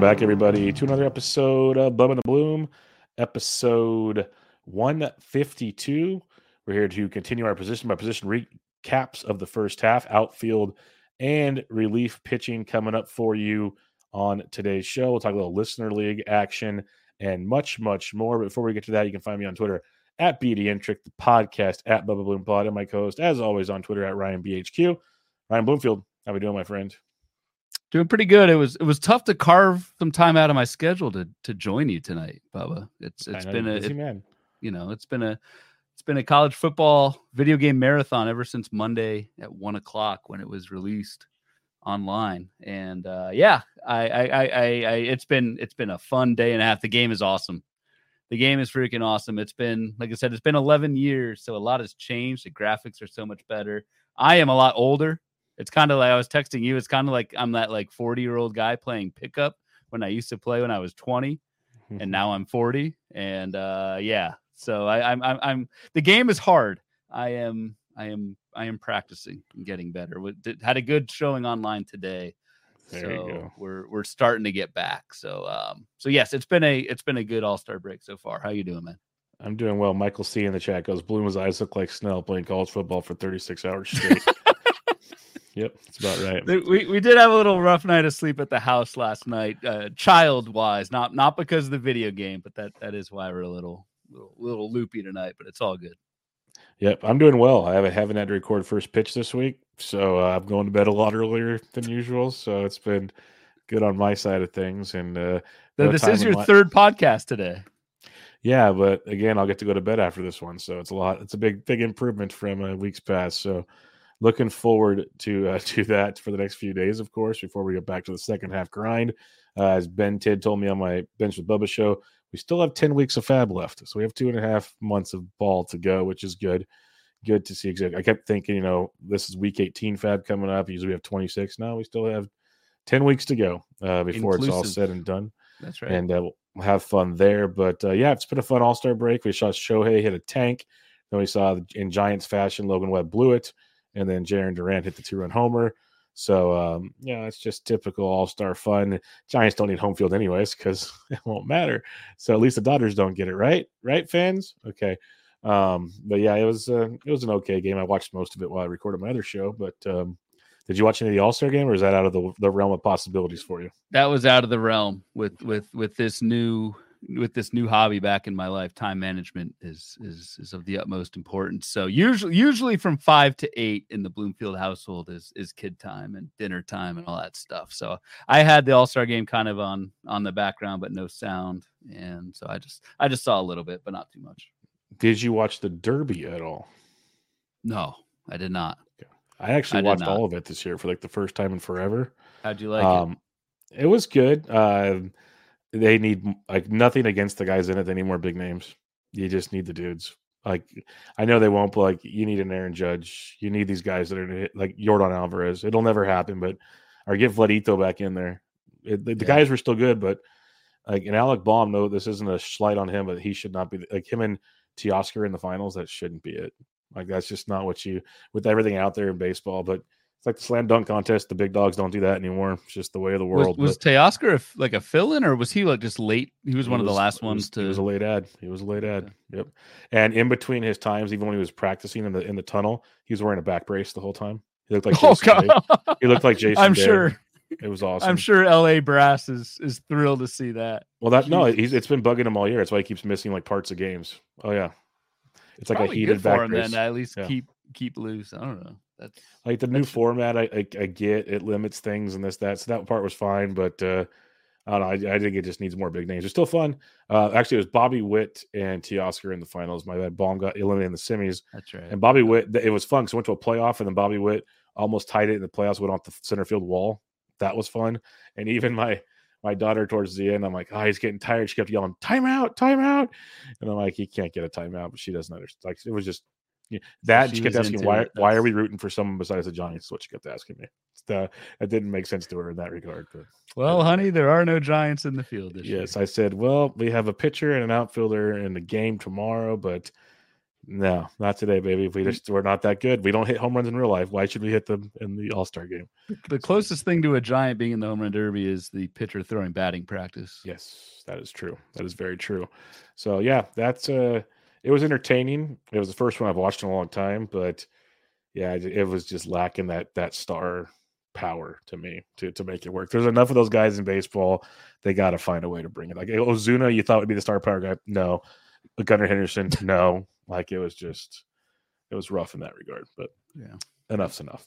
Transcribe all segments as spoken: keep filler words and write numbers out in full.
back, everybody, to another episode of Bub and the Bloom, episode one fifty-two. We're here to continue our position by position recaps of the first half, outfield and relief pitching coming up for you on today's show. We'll talk a little listener league action and much, much more. But before we get to that, you can find me on Twitter at BDintric, the podcast at Bubba Bloom Pod, and my co-host, as always, on Twitter at Ryan B H Q. Ryan Bloomfield, how we doing, my friend? Doing pretty good. It was it was tough to carve some time out of my schedule to to join you tonight, Bubba. It's it's been a busy it, man. You know, it's been a it's been a college football video game marathon ever since Monday at one o'clock when it was released online. And uh, yeah, I, I I I it's been it's been a fun day and a half. The game is awesome. The game is freaking awesome. It's been, like I said, it's been eleven years, so a lot has changed. The graphics are so much better. I am a lot older. It's kind of like I was texting you. It's kind of like I'm that like forty year old guy playing pickup when I used to play when I was twenty, and now I'm forty. And uh, yeah, so I, I'm, I'm, I'm, the game is hard. I am, I am, I am practicing and getting better. We had a good showing online today. There so you go. We're, we're starting to get back. So, um, so yes, it's been a, it's been a good all-star break so far. How you doing, man? I'm doing well. Michael C in the chat goes, Bloom's eyes look like Snell playing college football for thirty-six hours straight. Yep, that's about right. We we did have a little rough night of sleep at the house last night, uh, child wise, not not because of the video game, but that that is why we're a little little, little loopy tonight. But it's all good. Yep, I'm doing well. I haven't haven't had to record first pitch this week, so uh, I'm going to bed a lot earlier than usual. So it's been good on my side of things. And uh, so no this is your my... third podcast today. Yeah, but again, I'll get to go to bed after this one, so it's a lot. It's a big big improvement from uh, weeks past. So. Looking forward to uh, to that for the next few days, of course, before we get back to the second half grind. Uh, as Ben Tidd told me on my Bench with Bubba show, we still have ten weeks of Fab left. So we have two and a half months of ball to go, which is good. Good to see. Exactly. I kept thinking, you know, this is week eighteen Fab coming up. Usually we have twenty-six. Now we still have ten weeks to go uh, before Inclusive. It's all said and done. That's right. And uh, we'll have fun there. But uh, yeah, it's been a fun all-star break. We saw Shohei hit a tank. Then we saw in Giants fashion, Logan Webb blew it. And then Jarren Durant hit the two-run homer. So, um, yeah, it's just typical all-star fun. Giants don't need home field anyways because it won't matter. So at least the Dodgers don't get it, right? Right, fans? Okay. Um, but, yeah, it was uh, it was an okay game. I watched most of it while I recorded my other show. But um, did you watch any of the all-star game, or is that out of the, the realm of possibilities for you? That was out of the realm with with with this new – with this new hobby back in my life. Time management is is is of the utmost importance. So usually usually from five to eight in the Bloomfield household is is kid time and dinner time and all that stuff. So I had the All-Star game kind of on on the background, but no sound. And so I just I just saw a little bit, but not too much. Did you watch the Derby at all? No, I did not. Okay. I actually I watched all of it this year for like the first time in forever. How'd you like um, it? It was good. Uh, They need like nothing against the guys in it. They need more big names. You just need the dudes. Like I know they won't, but like you need an Aaron Judge. You need these guys that are like Yordan Alvarez. It'll never happen, but or get Vladito back in there. It, the, the yeah. guys were still good, but like and Alec Baum. No, this isn't a slight on him, but he should not be like him and Teoscar in the finals. That shouldn't be it. Like that's just not what you with everything out there in baseball, but. It's like the slam dunk contest. The big dogs don't do that anymore. It's just the way of the world. Was, was Teoscar a, like a fill-in, or was he like just late? He was he one was, of the last he ones was, to. He was a late ad. He was a late ad. Okay. Yep. And in between his times, even when he was practicing in the in the tunnel, he was wearing a back brace the whole time. He looked like Jason oh, God. Day. He looked like Jason. I'm Day. sure. It was awesome. I'm sure L A Brass is is thrilled to see that. Well, that no, he's it's been bugging him all year. That's why he keeps missing like parts of games. Oh yeah, it's, it's like a heated back for him brace. Then to at least yeah. keep keep loose. I don't know. That's like the new format. I, I I get it limits things and this that. So that part was fine, but uh, I don't know. I, I think it just needs more big names. It's still fun. Uh, actually, it was Bobby Witt and Teoscar in the finals. My bad. Baum got eliminated in the semis. That's right. And Bobby Witt, it was fun because I went to a playoff, and then Bobby Witt almost tied it in the playoffs. Went off the center field wall. That was fun. And even my my daughter towards the end, I'm like, oh, he's getting tired. She kept yelling, timeout, timeout. And I'm like, he can't get a timeout, but she doesn't understand. Like it was just. Yeah, that she, she kept asking why. Why are we rooting for someone besides the Giants? That's what she kept asking me. The, that didn't make sense to her in that regard. But well, uh, honey, there are no Giants in the field this yes, year. I said, well, we have a pitcher and an outfielder in the game tomorrow, but No, not today, baby. We just we're not that good. We don't hit home runs in real life. Why should we hit them in the All-Star game? The closest thing to a Giant being in the home run derby is the pitcher throwing batting practice. Yes, that is true. That is very true. So yeah, that's uh it was entertaining. It was the first one I've watched in a long time, but yeah, it, it was just lacking that that star power to me to to make it work. There's enough of those guys in baseball. They got to find a way to bring it. Like Ozuna, you thought would be the star power guy. No. Gunnar Henderson, no. Like it was just, it was rough in that regard. But yeah, enough's enough.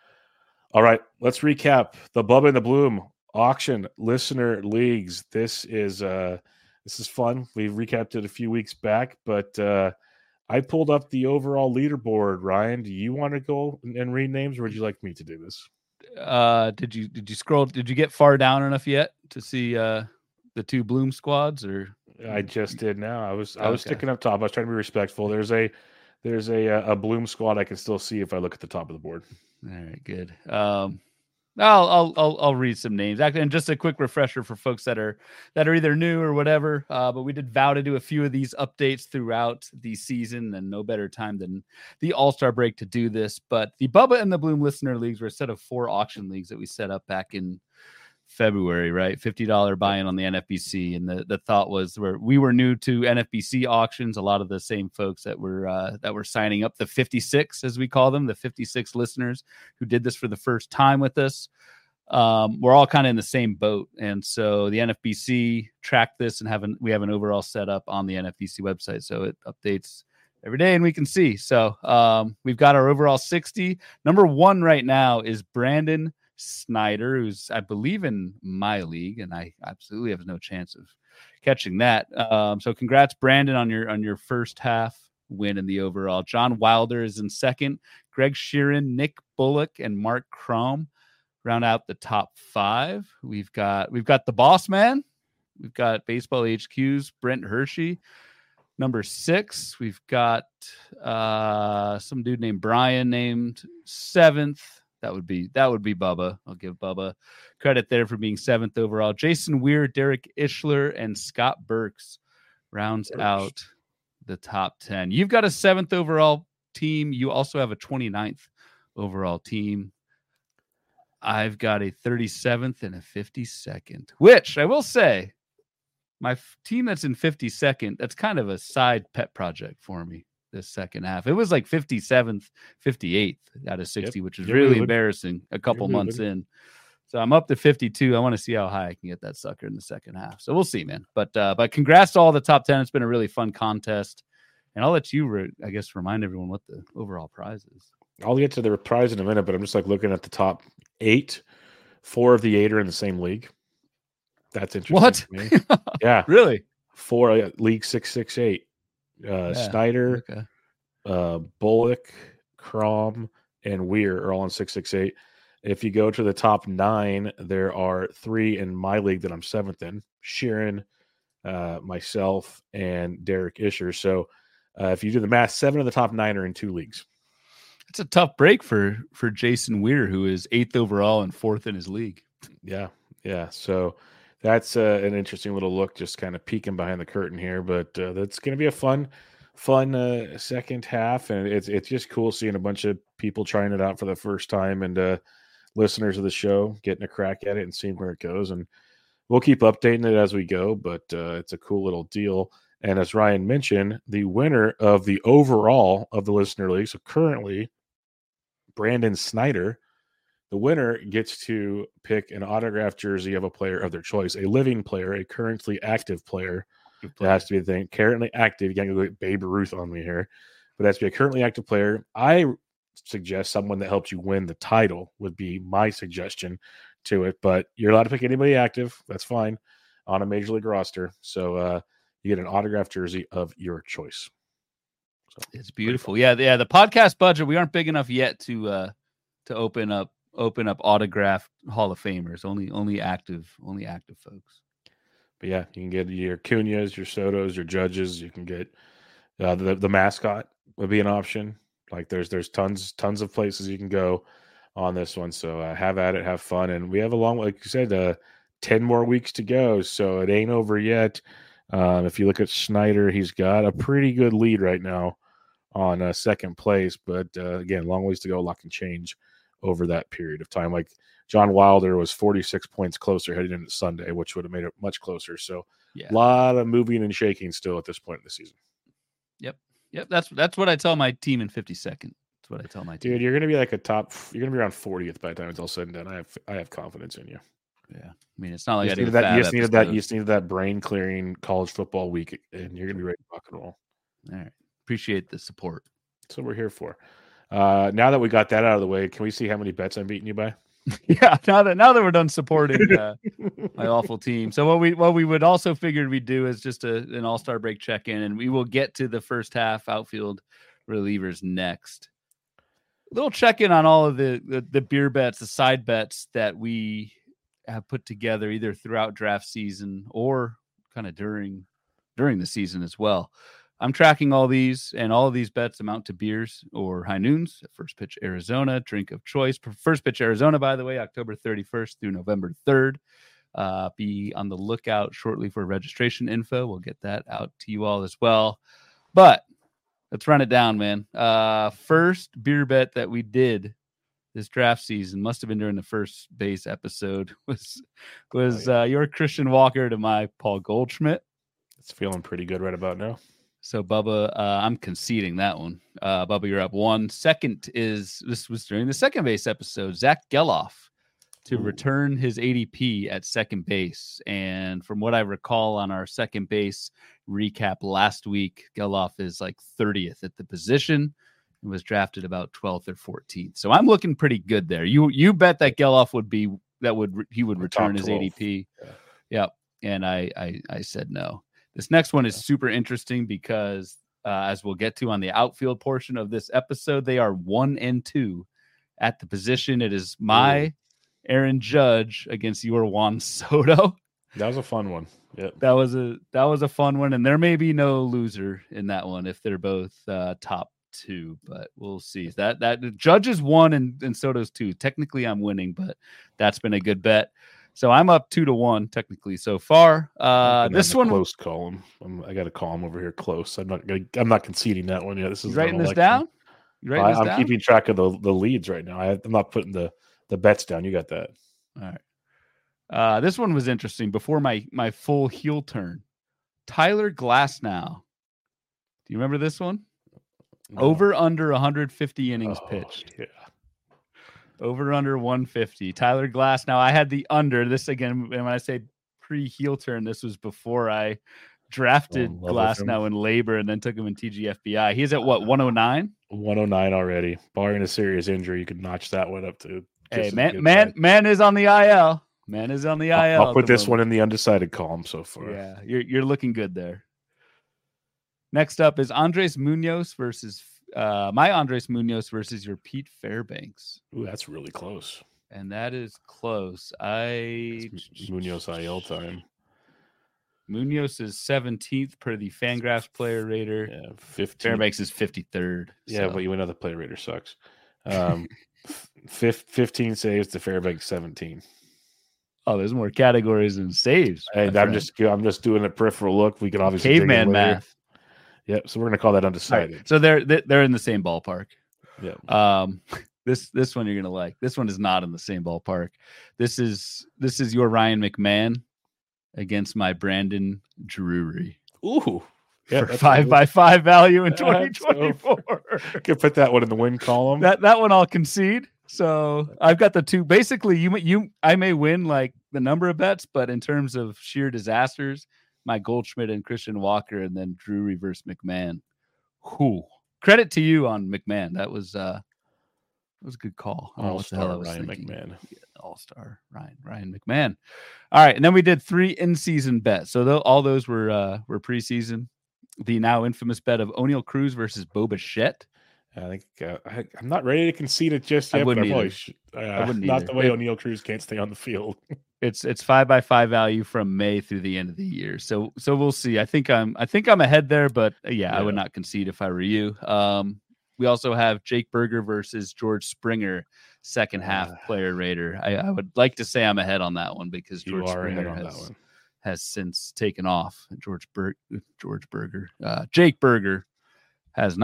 All right, let's recap the Bubba and the Bloom auction listener leagues. This is uh this is fun. We recapped it a few weeks back, but uh I pulled up the overall leaderboard. Ryan, do you want to go and read names, or would you like me to do this? Uh, did you did you scroll? Did you get far down enough yet to see uh the two Bloom squads? Or I just did now. I was I okay. was sticking up top. I was trying to be respectful. There's a there's a a Bloom squad I can still see if I look at the top of the board. All right, good. Um, I'll I'll I'll, I'll read some names. Actually, and just a quick refresher for folks that are that are either new or whatever. Uh, but we did vow to do a few of these updates throughout the season, and no better time than the All-Star break to do this. But the Bubba and the Bloom listener leagues were a set of four auction leagues that we set up back in February, right? fifty dollars buy-in on the N F B C. And the, the thought was where we were new to N F B C auctions, a lot of the same folks that were uh, that were signing up, the fifty-six, as we call them, the fifty-six listeners who did this for the first time with us. Um, we're all kind of in the same boat. And so the N F B C tracked this and have an, we have an overall setup on the N F B C website. So it updates every day and we can see. So um, we've got our overall sixty. Number one right now is Brandon Snyder, who's I believe in my league, and I absolutely have no chance of catching that. Um, so congrats, Brandon, on your on your first half win in the overall. John Wilder is in second. Greg Sheeran, Nick Bullock, and Mark Crom round out the top five. We've got we've got the boss man. We've got Baseball H Q's Brent Hershey, number six. We've got uh, some dude named Brian named seventh. That would be that would be Bubba. I'll give Bubba credit there for being seventh overall. Jason Weir, Derek Ishler, and Scott Burks rounds Burks. out the top ten. You've got a seventh overall team. You also have a twenty-ninth overall team. I've got a thirty-seventh and a fifty-second, which I will say, my f- team that's in fifty-second, that's kind of a side pet project for me. This second half, it was like fifty-seventh, fifty-eighth out of sixty, yep. which is You're really moving. embarrassing a couple You're months moving. in. So I'm up to fifty-two. I want to see how high I can get that sucker in the second half. So we'll see, man. But uh, but congrats to all the top ten. It's been a really fun contest, and I'll let you, re- I guess, remind everyone what the overall prize is. I'll get to the prize in a minute, but I'm just like looking at the top eight. Four of the eight are in the same league. That's interesting. What? To me. Yeah, really? Four uh, league six six eight. Uh, yeah, Snyder, okay. uh, Bullock, Crom, and Weir are all in six six eight. If you go to the top nine, there are three in my league that I'm seventh in: Sheeran, uh, myself, and Derek Isher. So uh, if you do the math, seven of the top nine are in two leagues. It's a tough break for for Jason Weir, who is eighth overall and fourth in his league. Yeah, yeah. So that's uh, an interesting little look, just kind of peeking behind the curtain here. But uh, that's going to be a fun, fun uh, second half, and it's it's just cool seeing a bunch of people trying it out for the first time, and uh, listeners of the show getting a crack at it and seeing where it goes. And we'll keep updating it as we go. But uh, it's a cool little deal. And as Ryan mentioned, the winner of the overall of the listener league, so currently Brandon Snyder. The winner gets to pick an autographed jersey of a player of their choice, a living player, a currently active player. That has to be the thing. Currently active. You can't go get Babe Ruth on me here, but it has to be a currently active player. I suggest someone that helps you win the title would be my suggestion to it, but you're allowed to pick anybody active. That's fine on a major league roster. So uh, you get an autographed jersey of your choice. So, it's beautiful. Yeah. Yeah. The podcast budget, we aren't big enough yet to, uh, to open up, open up autographed Hall of Famers, only, only active, only active folks. But yeah, you can get your Cunyas, your Sotos, your Judges. You can get uh, the, the mascot would be an option. Like there's, there's tons, tons of places you can go on this one. So uh, have at it, have fun. And we have a long, like you said, uh, ten more weeks to go. So it ain't over yet. Um, if you look at Snyder, he's got a pretty good lead right now on uh, second place. But uh, again, long ways to go. A lot can change over that period of time. Like John Wilder was forty-six points closer heading into Sunday, which would have made it much closer. So Yeah. a lot of moving and shaking still at this point in the season. Yep. Yep. That's that's what I tell my team in fifty-second. That's what I tell my team. Dude, you're going to be like a top, you're going to be around fortieth by the time it's all said and done. I have I have confidence in you. Yeah. I mean, it's not like you I just did needed that, you fab just needed that, you episodes. just needed that brain clearing college football week, and you're going to be ready to rock and roll. All right. Appreciate the support. That's what we're here for. Uh, now that we got that out of the way, can we see how many bets I'm beating you by? Yeah, now that now that we're done supporting uh, my awful team. So what we what we would also figured we'd do is just a, an all-star break check-in, and we will get to the first half outfield relievers next. A little check-in on all of the, the the beer bets, the side bets that we have put together either throughout draft season or kind of during during the season as well. I'm tracking all these, and all of these bets amount to beers or high noons. First Pitch Arizona, drink of choice. First Pitch Arizona, by the way, October thirty-first through November third. Uh, be on the lookout shortly for registration info. We'll get that out to you all as well. But let's run it down, man. Uh, first beer bet that we did this draft season must have been during the first base episode was was oh, yeah. uh, your Christian Walker to my Paul Goldschmidt. It's feeling pretty good right about now. So, Bubba, uh, I'm conceding that one. Uh, Bubba, you're up one. Second is, this was during the second base episode, Zach Geloff to Ooh. return his A D P at second base. And from what I recall on our second base recap last week, Geloff is like thirtieth at the position and was drafted about twelfth or fourteenth. So I'm looking pretty good there. You you bet that Geloff would be, that would he would return his A D P. Yeah. Yep. And I, I I said no. This next one is super interesting because, uh, as we'll get to on the outfield portion of this episode, they are one and two at the position. It is my Aaron Judge against your Juan Soto. That was a fun one. Yeah, that was a that was a fun one, and there may be no loser in that one if they're both uh, top two, but we'll see. That that Judge is one and, and Soto's two. Technically, I'm winning, but that's been a good bet. So I'm up two to one technically so far. Uh, this one close column. I'm, I got a column over here close. I'm not gonna, I'm not conceding that one yet. This is writing this down. You writing I, this I'm down? keeping track of the, the leads right now. I, I'm not putting the, the bets down. You got that. All right. Uh, this one was interesting. Before my my full heel turn, Tyler Glasnow. Do you remember this one? No. Over under one hundred fifty innings oh, pitched. Yeah. Over under one fifty. Tyler Glasnow. I had the under. This again, when I say pre heel turn, this was before I drafted oh, Glasnow in labor and then took him in T G F B I. He's at what, one oh nine? one oh nine already. Barring a serious injury, you could notch that one up to. Hey, man, man, side. man is on the I L. Man is on the I L. I'll put this moment. one in the undecided column so far. Yeah, you're you're looking good there. Next up is Andres Munoz versus uh, my Andres Munoz versus your Pete Fairbanks. Ooh, that's really close. And that is close. I it's Munoz I L time. Munoz is seventeenth per the Fangraphs player rater. Yeah, fifteen. Fairbanks is fifty-third. Yeah, so. But you know the player rater sucks. Um, fifteen saves to Fairbanks seventeen. Oh, there's more categories than saves. Hey, I'm friend. just I'm just doing a peripheral look. We can obviously caveman math. Yep. So we're gonna call that undecided. Right. So they're they're in the same ballpark. Yeah. Um, this this one you're gonna like. This one is not in the same ballpark. This is this is your Ryan McMahon against my Brandon Drury. Ooh. Yeah, for five by five value in twenty twenty-four. So, could put that one in the win column. That that one I'll concede. So I've got the two. Basically, you you I may win like the number of bets, but in terms of sheer disasters, my Goldschmidt and Christian Walker, and then Drury versus McMahon. Who credit to you on McMahon? That was uh, that was a good call. I don't know what the hell I was Ryan thinking. McMahon. Yeah, all-star Ryan Ryan McMahon. All right, and then we did three in-season bets. So th- all those were uh, were preseason. The now infamous bet of O'Neal Cruz versus Bo Bichette. I think uh, I, I'm not ready to concede it just yet. I wouldn't but either. Should, uh, I wouldn't not either. the way it, O'Neal Cruz can't stay on the field. it's it's five by five value from May through the end of the year. So so we'll see. I think I'm I think I'm ahead there, but uh, yeah, yeah, I would not concede if I were you. Um, we also have Jake Berger versus George Springer, second half uh, player rater. I, I would like to say I'm ahead on that one because George Springer has, has since taken off. George Ber- George Berger, uh, Jake Berger has not.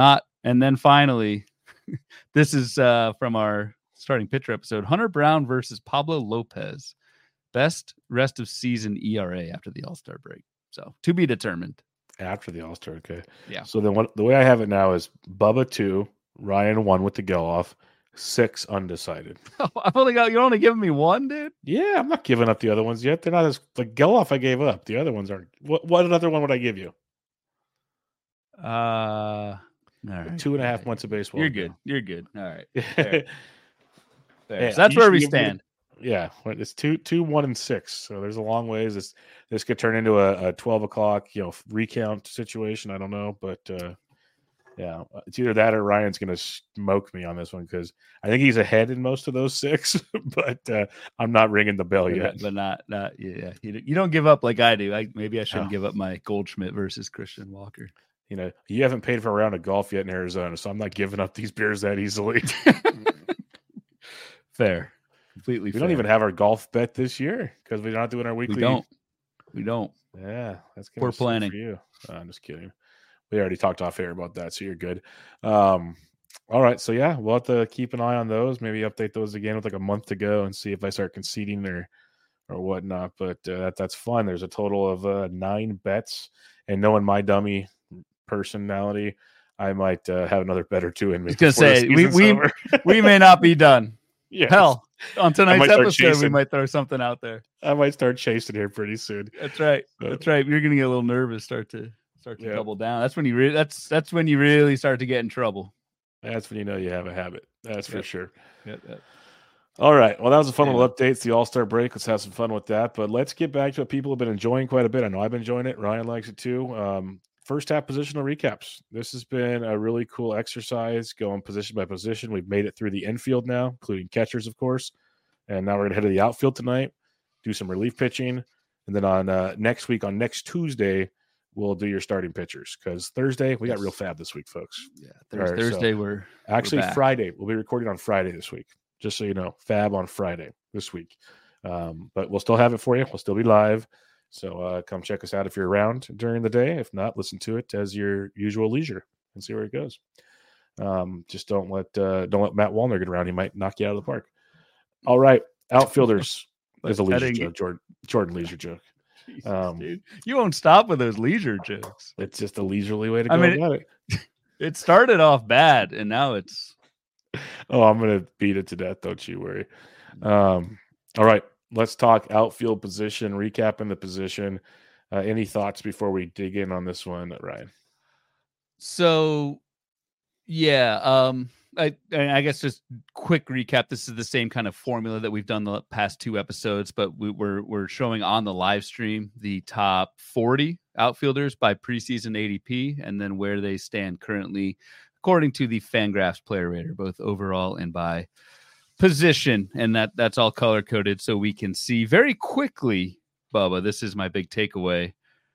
And then finally, this is uh, from our starting pitcher episode, Hunter Brown versus Pablo Lopez. Best rest of season E R A after the All-Star break. So to be determined. After the All-Star, okay. Yeah. So then what the way I have it now is Bubba two, Ryan one with the Geloff, six undecided. Oh, I've only got, you're only giving me one, dude? Yeah, I'm not giving up the other ones yet. They're not as, like Geloff I gave up. The other ones aren't. What, what other one would I give you? Uh, all right. Two and a half months of baseball. You're ago. good. You're good. All right. Fair. Fair. Yeah, So that's you where should we give me- stand. Yeah, well, it's two, two, one, and six. So there's a long ways. This this could turn into a, a twelve o'clock, you know, recount situation. I don't know, but uh, yeah, it's either that or Ryan's going to smoke me on this one because I think he's ahead in most of those six. But uh, I'm not ringing the bell But yet. not, but not, not yeah. You, you don't give up like I do. I, maybe I shouldn't Oh. give up my Goldschmidt versus Christian Walker. You know, you haven't paid for a round of golf yet in Arizona, so I'm not giving up these beers that easily. Fair. Completely We fair. don't even have our golf bet this year because we're not doing our weekly. We don't. We don't. Yeah, that's gonna Poor suck planning. for you. Uh, I'm just kidding. We already talked off air about that, so you're good. Um, all right, so yeah, we'll have to keep an eye on those. Maybe update those again with like a month to go and see if I start conceding or or whatnot. But uh, that that's fun. There's a total of uh, nine bets, and knowing my dummy personality, I might uh, have another bet or two in me. I was gonna before the say, we- season's we- over. We may not be done. Yes. Hell, on tonight's might start episode, we chasing. might throw something out there. I might start chasing here pretty soon. That's right. So- That's right. You're gonna get a little nervous. Start to start to Yeah. double down. That's when you re- that's that's when you really start to get in trouble. That's when you know you have a habit. That's for Yep. sure. Yep, yep. All right. Well, that was a fun Yeah. little update. It's the All-Star break. Let's have some fun with that. But let's get back to what people have been enjoying quite a bit. I know I've been enjoying it. Ryan likes it too. Um, first half positional recaps. This has been a really cool exercise going position by position. We've made it through the infield now, including catchers, of course. And now we're going to head to the outfield tonight, do some relief pitching. And then on uh, next week, on next Tuesday, we'll do your starting pitchers because Thursday, we got Yes. real fab this week, folks. Yeah. All right, so- Thursday we're Actually, back. Friday. We'll be recording on Friday this week, just so you know. Fab on Friday this week. Um, but we'll still have it for you. We'll still be live. So uh, come check us out if you're around during the day. If not, listen to it as your usual leisure and see where it goes. Um, just don't let uh, don't let Matt Wallner get around. He might knock you out of the park. All right, outfielders is a I leisure didn't joke. get- Jordan, Jordan leisure joke. Jesus, Um, dude. You won't stop with those leisure jokes. It's just a leisurely way to go I mean, about it. It started off bad, and now it's Oh, I'm gonna beat it to death. Don't you worry. Um, all right, let's talk outfield position. Recapping the position. Uh, any thoughts before we dig in on this one, Ryan? so. Yeah, um, I and I guess just quick recap. This is the same kind of formula that we've done the past two episodes, but we, we're we're showing on the live stream the top forty outfielders by preseason A D P, and then where they stand currently according to the Fangraphs Player Rater, both overall and by position, and that that's all color coded so we can see very quickly. Bubba, this is my big takeaway: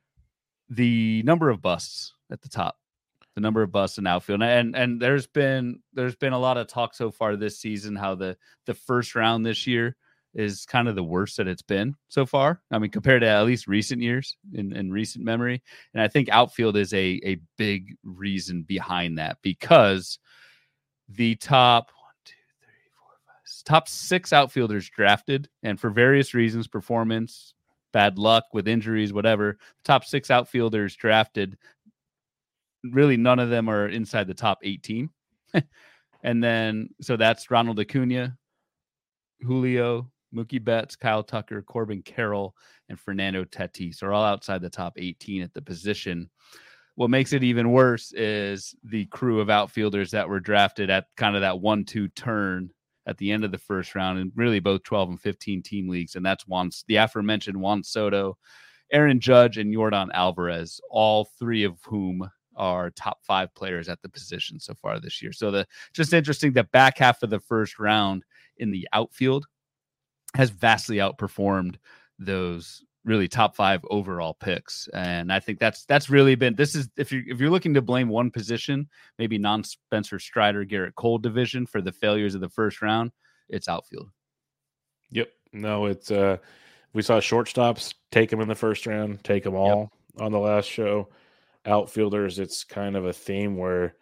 the number of busts at the top. The number of busts in outfield, and and there's been there's been a lot of talk so far this season how the the first round this year is kind of the worst that it's been so far. I mean, compared to at least recent years in, in recent memory, and I think outfield is a a big reason behind that because the top one, two, three, four, five, top six outfielders drafted, and for various reasons, performance, bad luck with injuries, whatever, top six outfielders drafted. Really, none of them are inside the top eighteen. And then, so that's Ronald Acuna, Julio, Mookie Betts, Kyle Tucker, Corbin Carroll, and Fernando Tatis are all outside the top eighteen at the position. What makes it even worse is the crew of outfielders that were drafted at kind of that one two turn at the end of the first round, and really both twelve and fifteen team leagues. And that's Juan, the aforementioned Juan Soto, Aaron Judge, and Yordan Alvarez, all three of whom are top five players at the position so far this year. So the just interesting that back half of the first round in the outfield has vastly outperformed those really top five overall picks. And I think that's that's really been this is if you if you're looking to blame one position, maybe non-Spencer Strider, Garrett Cole division for the failures of the first round, it's outfield. Yep. No, it's uh, we saw shortstops take them in the first round, take them all yep. on the last show. Outfielders, it's kind of a theme where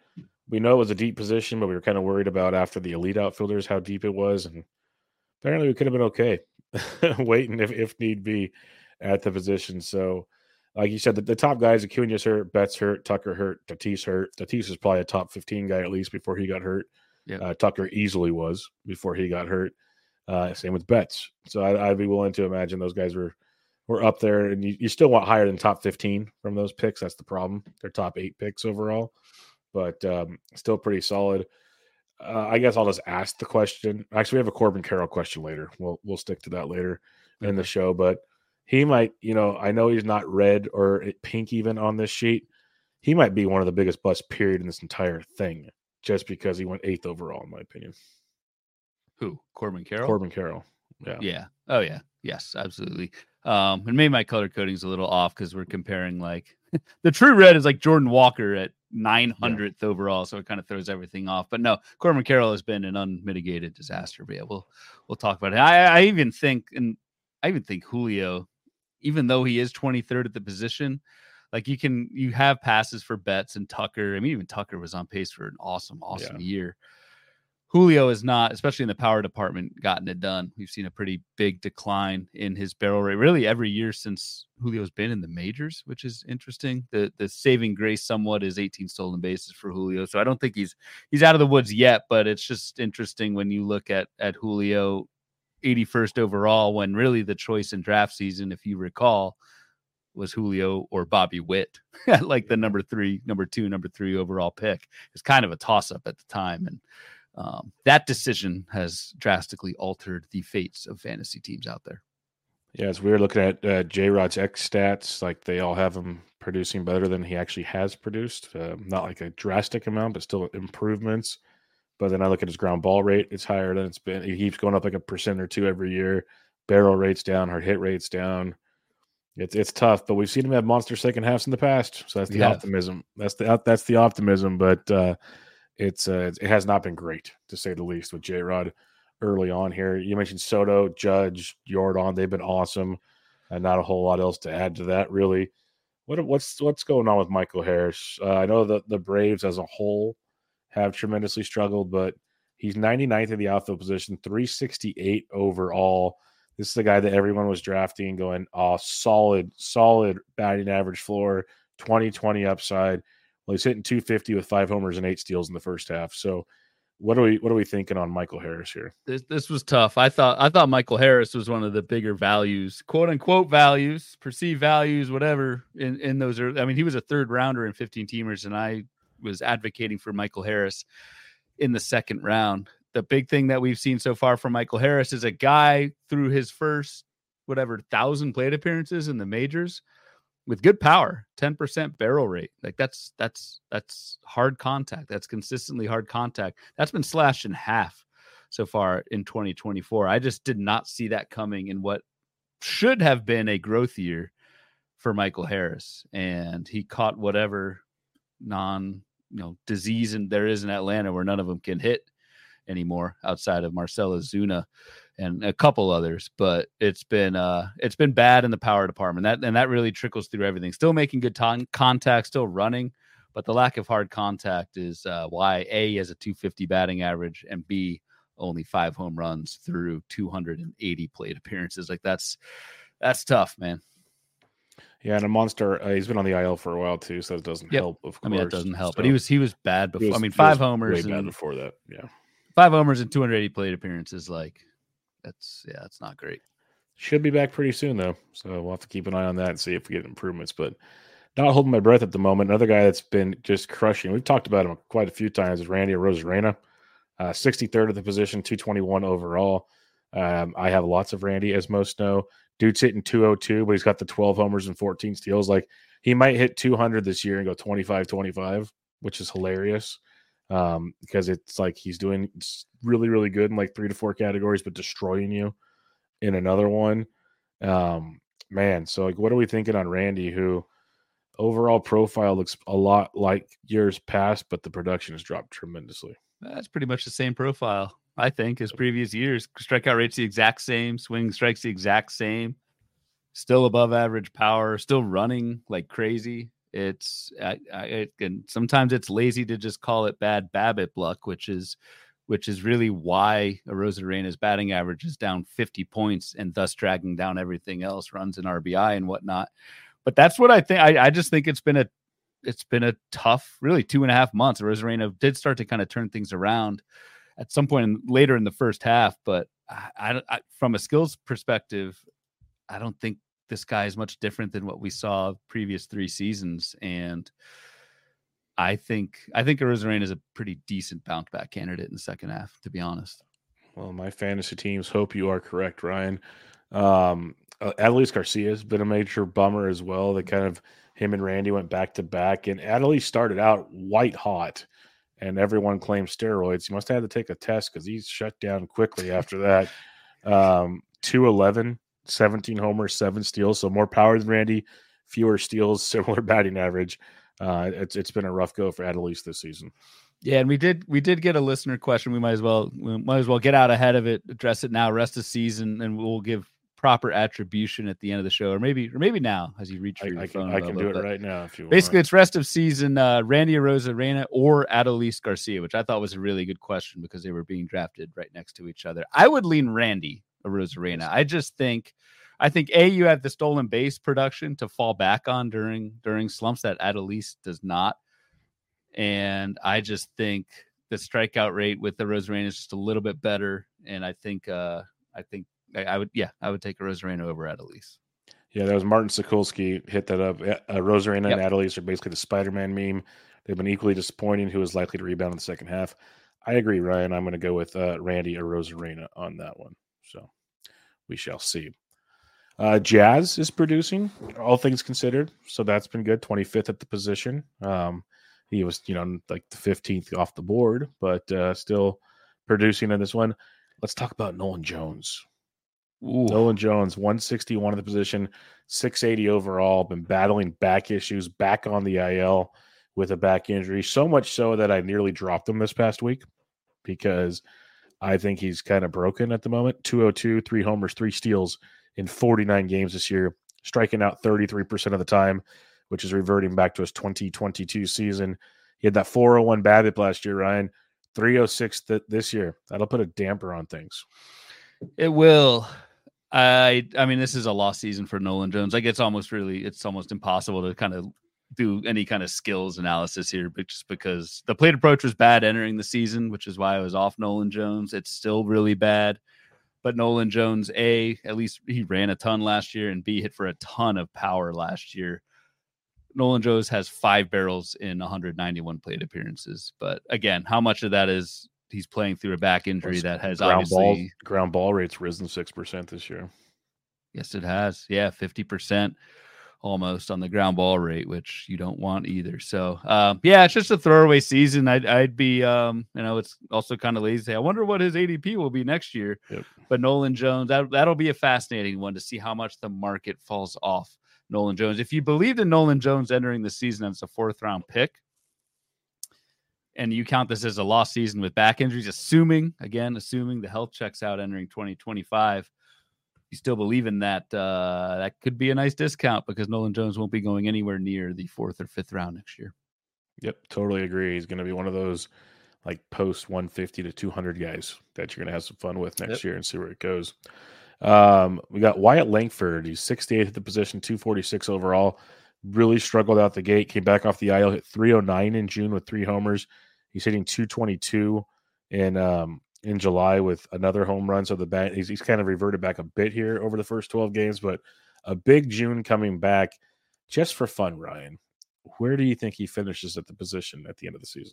we know it was a deep position, but we were kind of worried about after the elite outfielders how deep it was, and apparently we could have been okay waiting if if need be at the position. So, like you said, the, the top guys, Acuna's hurt, Betts hurt, Tucker hurt, Tatis hurt. Tatis was probably a top fifteen guy at least before he got hurt. Yep. Uh, Tucker easily was before he got hurt. Uh, same with Betts. So I, I'd be willing to imagine those guys were were up there, and you, you still want higher than top fifteen from those picks. That's the problem. They're top eight picks overall, but um, still pretty solid. Uh, I guess I'll just ask the question. Actually, we have a Corbin Carroll question later. We'll we'll stick to that later in the show. But he might, you know, I know he's not red or pink even on this sheet. He might be one of the biggest busts period in this entire thing, just because he went eighth overall, in my opinion. Who? Corbin Carroll? Corbin Carroll. Yeah. Yeah. Oh yeah. Yes, absolutely. Um, and maybe my color coding's a little off because we're comparing like the true red is like Jordan Walker at nine hundredth yeah. overall, so it kind of throws everything off. But no, Corbin Carroll has been an unmitigated disaster. But yeah, we'll we'll talk about it. I, I even think, and I even think Julio, even though he is twenty-third at the position, like you can you have passes for Betts and Tucker. I mean, even Tucker was on pace for an awesome, awesome yeah. year. Julio is not, especially in the power department, gotten it done. We've seen a pretty big decline in his barrel rate, really every year since Julio's been in the majors, which is interesting. The the saving grace somewhat is eighteen stolen bases for Julio. So I don't think he's he's out of the woods yet, but it's just interesting when you look at at Julio eighty-first overall, when really the choice in draft season, if you recall, was Julio or Bobby Witt, like the number three, number two, number three overall pick. It's kind of a toss-up at the time. And Um, that decision has drastically altered the fates of fantasy teams out there. Yeah, it's weird looking at uh, J-Rod's X stats. Like they all have him producing better than he actually has produced. Uh, not like a drastic amount, but still improvements. But then I look at his ground ball rate; it's higher than it's been. He keeps going up like a percent or two every year. Barrel rates down, hard hit rates down. It's it's tough, but we've seen him have monster second halves in the past. So that's the yeah. optimism. That's the that's the optimism. But uh, It's uh, it has not been great, to say the least, with J-Rod early on here. You mentioned Soto, Judge, Jordan. They've been awesome, and not a whole lot else to add to that, really. What what's what's going on with Michael Harris? Uh, I know that the Braves as a whole have tremendously struggled, but he's ninety-ninth in the outfield position, three sixty-eight overall. This is the guy that everyone was drafting, going, oh, solid, solid batting average floor, twenty twenty upside. Well, he's hitting two fifty with five homers and eight steals in the first half. So, what are we what are we thinking on Michael Harris here? This this was tough. I thought I thought Michael Harris was one of the bigger values, quote unquote values, perceived values, whatever. In in those, I mean, he was a third rounder in fifteen teamers, and I was advocating for Michael Harris in the second round. The big thing that we've seen so far from Michael Harris is a guy through his first whatever thousand plate appearances in the majors, with good power, ten percent barrel rate. Like that's, that's, that's hard contact. That's consistently hard contact. That's been slashed in half so far in twenty twenty-four. I just did not see that coming in what should have been a growth year for Michael Harris. And he caught whatever non, you know, disease and there is in Atlanta where none of them can hit anymore outside of Marcell Ozuna and a couple others, but it's been uh it's been bad in the power department. That and that really trickles through everything. Still making good ton- contact, still running, but the lack of hard contact is uh, why A has a two fifty batting average and B only five home runs through two hundred eighty plate appearances. Like that's that's tough, man. Yeah, and a monster. Uh, he's been on the I L for a while too, so it doesn't yep. help. Of course, I mean that doesn't help. So, but he was he was bad before. Was, I mean, five was homers way and, bad before that. Yeah, five homers and two hundred eighty plate appearances. Like that's yeah, that's not great. Should be back pretty soon though, so we'll have to keep an eye on that and see if we get improvements. But not holding my breath at the moment. Another guy that's been just crushing. We've talked about him quite a few times. Is Randy Arozarena, uh, sixty-third at the position, two twenty-one overall. Um, I have lots of Randy, as most know. Dude's hitting two oh two, but he's got the twelve homers and fourteen steals. Like he might hit two hundred this year and go twenty-five twenty-five, which is hilarious. Um, because it's like he's doing really, really good in like three to four categories, but destroying you in another one. Um, man, so like, what are we thinking on Randy, who overall profile looks a lot like years past, but the production has dropped tremendously? That's pretty much the same profile, I think, as previous years. Strikeout rate's the exact same, swing strikes the exact same, still above average power, still running like crazy. It's I, I, it, and sometimes it's lazy to just call it bad BABIP luck, which is which is really why Arozarena's batting average is down fifty points and thus dragging down everything else, runs in R B I and whatnot. But that's what I think. I, I just think it's been a it's been a tough, really two and a half months. Arozarena did start to kind of turn things around at some point in, later in the first half, but I, I, I from a skills perspective, I don't think this guy is much different than what we saw previous three seasons. And I think, I think Arozarena is a pretty decent bounce back candidate in the second half, to be honest. Well, my fantasy teams hope you are correct, Ryan. Um, uh, Adolis Garcia has been a major bummer as well. They kind of, him and Randy went back to back, and Adolis started out white hot, and everyone claimed steroids. He must have had to take a test because he's shut down quickly after that. Um, two eleven. seventeen homers, seven steals, so more power than Randy, fewer steals, similar batting average. Uh, it's it's been a rough go for Adolis this season. Yeah, and we did we did get a listener question. We might as well we might as well get out ahead of it, address it now, rest of the season, and we'll give proper attribution at the end of the show, or maybe or maybe now as you reach for I, your I can, phone. I can Bubba, do it but right now if you want. Basically, it's rest of season uh, Randy Arozarena or Adolis Garcia, which I thought was a really good question because they were being drafted right next to each other. I would lean Randy Arozarena. I just think. I think A, you have the stolen base production to fall back on during during slumps that Adolis does not. And I just think the strikeout rate with the Arozarena is just a little bit better. And I think uh, I think I, I would yeah, I would take Arozarena over Adolis. Yeah, that was Martin Sokolsky hit that up. Uh, Arozarena Yep. and Adolis are basically the Spider-Man meme. They've been equally disappointing. Who is likely to rebound in the second half? I agree, Ryan. I'm going to go with uh, Randy Arozarena on that one. So we shall see. Uh, Jazz is producing, all things considered, so that's been good. twenty-fifth at the position. Um, he was, you know, like the fifteenth off the board, but uh, still producing in this one. Let's talk about Nolan Jones. Ooh. Nolan Jones, one sixty-one in the position, six eighty overall. Been battling back issues, back on the I L with a back injury. So much so that I nearly dropped him this past week because I think he's kind of broken at the moment. two oh two, three homers, three steals in forty-nine games this year, striking out thirty-three percent of the time, which is reverting back to his twenty twenty-two season. He had that four oh one BABIP last year, Ryan. three oh six th- this year. That'll put a damper on things. It will. I I mean, this is a lost season for Nolan Jones. Like it's almost really, it's almost impossible to kind of do any kind of skills analysis here, but just because the plate approach was bad entering the season, which is why I was off Nolan Jones. It's still really bad. But Nolan Jones, A, at least he ran a ton last year, and B, hit for a ton of power last year. Nolan Jones has five barrels in one hundred ninety-one plate appearances. But again, how much of that is he's playing through a back injury that has ground obviously... Ball, ground ball rate's risen six percent this year. Yes, it has. Yeah, fifty percent almost on the ground ball rate, which you don't want either. So, uh, yeah, it's just a throwaway season. I'd, I'd be, um, you know, it's also kind of lazy. I wonder what his A D P will be next year. Yep. But Nolan Jones, that, that'll be a fascinating one to see how much the market falls off Nolan Jones. If you believed in Nolan Jones entering the season as a fourth round pick, and you count this as a lost season with back injuries, assuming, again, assuming the health checks out entering twenty twenty-five, you still believe in that, uh, that could be a nice discount because Nolan Jones won't be going anywhere near the fourth or fifth round next year. Yep, totally agree. He's going to be one of those like post one fifty to two hundred guys that you're going to have some fun with next yep. year and see where it goes. Um, we got Wyatt Langford. He's sixty-eighth at the position, two forty-six overall. Really struggled out the gate. Came back off the I L, hit three oh nine in June with three homers. He's hitting two twenty-two in um, in July with another home run. So the bat, he's, he's kind of reverted back a bit here over the first twelve games, but a big June coming back just for fun, Ryan. Where do you think he finishes at the position at the end of the season?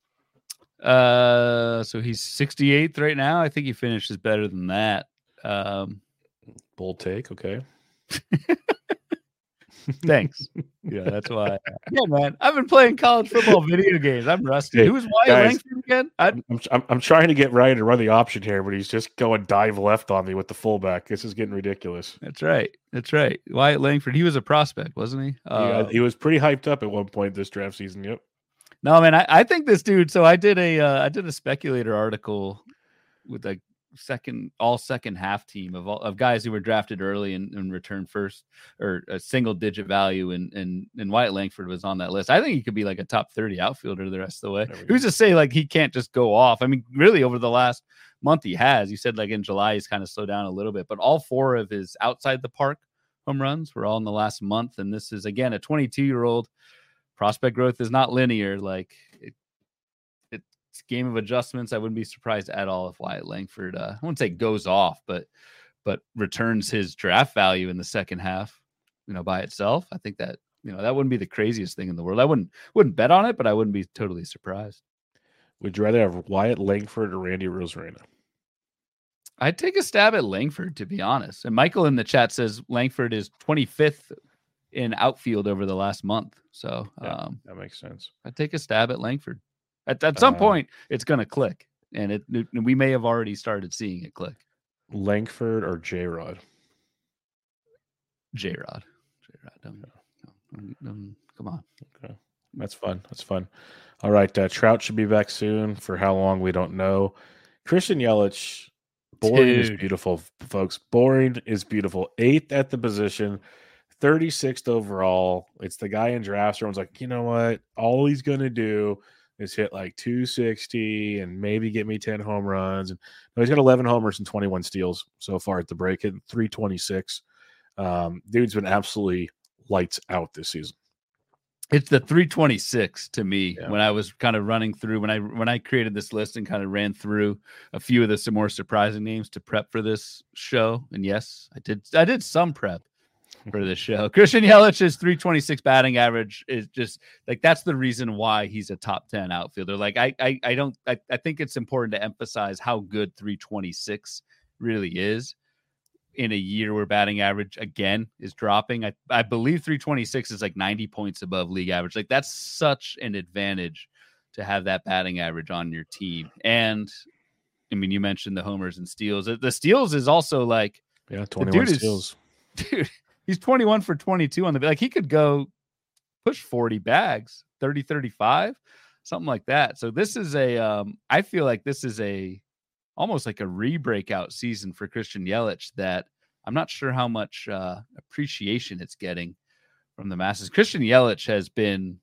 Uh, so he's sixty-eighth right now. I think he finishes better than that. Um, Bold take. Okay. Thanks. Yeah, that's why. Yeah, man. I've been playing college football video games. I'm rusty. Hey, who's Wyatt guys, Langford again? I... I'm, I'm I'm trying to get Ryan to run the option here, but he's just going dive left on me with the fullback. This is getting ridiculous. That's right. That's right. Wyatt Langford. He was a prospect, wasn't he? Uh, yeah, he was pretty hyped up at one point this draft season. Yep. No, man. I, I think this dude. So I did a uh, I did a speculator article with like second, all second half team of all of guys who were drafted early and, and returned first or a single digit value. And, and, and Wyatt Langford was on that list. I think he could be like a top thirty outfielder the rest of the way. Who's to say like he can't just go off? I mean, really over the last month he has. You said like in July he's kind of slowed down a little bit, but all four of his outside the park home runs were all in the last month. And this is again a twenty-two year old. Prospect growth is not linear. Like it, it's a game of adjustments. I wouldn't be surprised at all if Wyatt Langford, uh, I wouldn't say goes off, but but returns his draft value in the second half, you know, by itself. I think that, you know, that wouldn't be the craziest thing in the world. I wouldn't wouldn't bet on it, but I wouldn't be totally surprised. Would you rather have Wyatt Langford or Randy Arozarena? I'd take a stab at Langford, to be honest. And Michael in the chat says Langford is twenty-fifth in outfield over the last month. So yeah, um, that makes sense. I'd take a stab at Langford. At, at some uh, point, it's going to click. And it, it we may have already started seeing it click. Langford or J-Rod? J-Rod. J-Rod. Don't, don't, don't, come on. Okay. That's fun. That's fun. All right. Uh, Trout should be back soon. For how long, we don't know. Christian Yelich, boring Dude. is beautiful, folks. Boring is beautiful. Eighth at the position, thirty-sixth overall. It's the guy in drafts. Everyone's like, you know what? All he's going to do is hit like two sixty and maybe get me ten home runs. And no, he's got eleven homers and twenty-one steals so far at the break, hitting three twenty-six. Um, dude's been absolutely lights out this season. It's the three twenty-six to me yeah. when I was kind of running through when I when I created this list and kind of ran through a few of the some more surprising names to prep for this show. And yes, I did I did some prep for this show. Christian Yelich's three twenty-six batting average is just like that's the reason why he's a top ten outfielder. Like I I, I don't I, I think it's important to emphasize how good three twenty-six really is. In a year where batting average again is dropping. I, I believe three twenty-six is like ninety points above league average. Like that's such an advantage to have that batting average on your team. And I mean, you mentioned the homers and steals. The steals is also like, yeah, twenty-one dude steals. Is, dude, he's twenty-one for twenty-two on the, like he could go push forty bags, thirty, thirty-five, something like that. So this is a, um, I feel like this is a, almost like a re-breakout season for Christian Yelich that I'm not sure how much uh, appreciation it's getting from the masses. Christian Yelich has been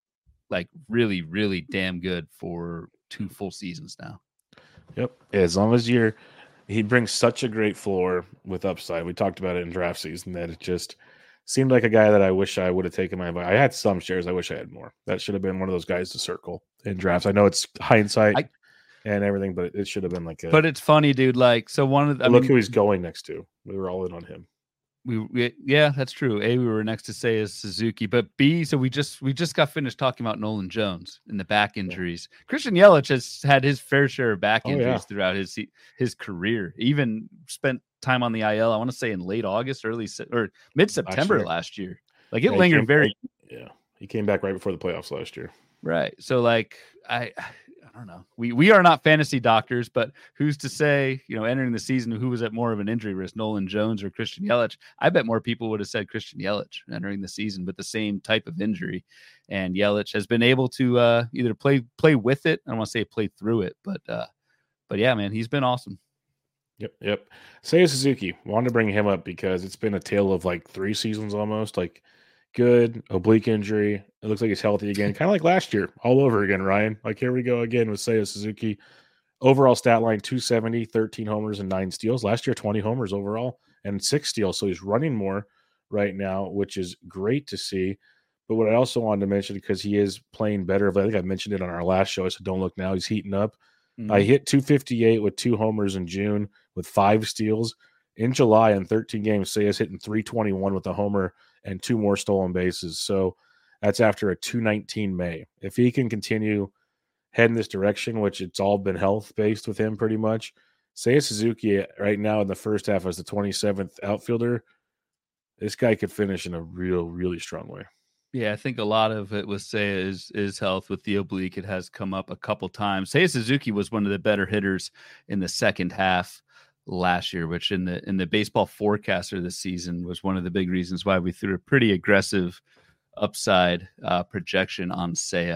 like really, really damn good for two full seasons now. Yep. As long as you're, he brings such a great floor with upside. We talked about it in draft season that it just seemed like a guy that I wish I would have taken my, I had some shares. I wish I had more. That should have been one of those guys to circle in drafts. I know it's hindsight. I, and everything, but it should have been like a, but it's funny, dude. Like, so one of the, I look mean, who he's going next to. We were all in on him. We, we yeah, that's true. A, we were next to say is Suzuki, but B, so we just we just got finished talking about Nolan Jones and the back injuries. Yeah. Christian Yelich has had his fair share of back injuries oh, yeah. throughout his his career. Even spent time on the I L. I want to say in late August, early or mid September last year. Like it yeah, lingered very. Back, yeah, he came back right before the playoffs last year. Right. So like I. I don't know. We we are not fantasy doctors, but who's to say, you know, entering the season, who was at more of an injury risk, Nolan Jones or Christian Yelich? I bet more people would have said Christian Yelich entering the season, but the same type of injury. And Yelich has been able to uh, either play play with it. I don't want to say play through it, but uh, but yeah, man, he's been awesome. Yep, yep. Seiya Suzuki, wanted to bring him up because it's been a tale of like three seasons almost. Like good oblique injury. It looks like he's healthy again, kind of like last year, all over again, Ryan. Like here we go again with Seiya Suzuki. Overall stat line two seventy, thirteen homers and nine steals. Last year, twenty homers overall and six steals. So he's running more right now, which is great to see. But what I also wanted to mention, because he is playing better, I think I mentioned it on our last show. I said, don't look now. He's heating up. Mm-hmm. I hit two fifty-eight with two homers in June with five steals. In July, in thirteen games, Seiya's hitting three twenty-one with a homer and two more stolen bases. So that's after a two nineteen May. If he can continue heading this direction, which it's all been health-based with him pretty much, Seiya Suzuki right now in the first half as the twenty-seventh outfielder, this guy could finish in a real, really strong way. Yeah, I think a lot of it with Seiya is, is health with the oblique. It has come up a couple times. Seiya Suzuki was one of the better hitters in the second half last year, which in the in the baseball forecaster this season was one of the big reasons why we threw a pretty aggressive upside uh, projection on Seiya.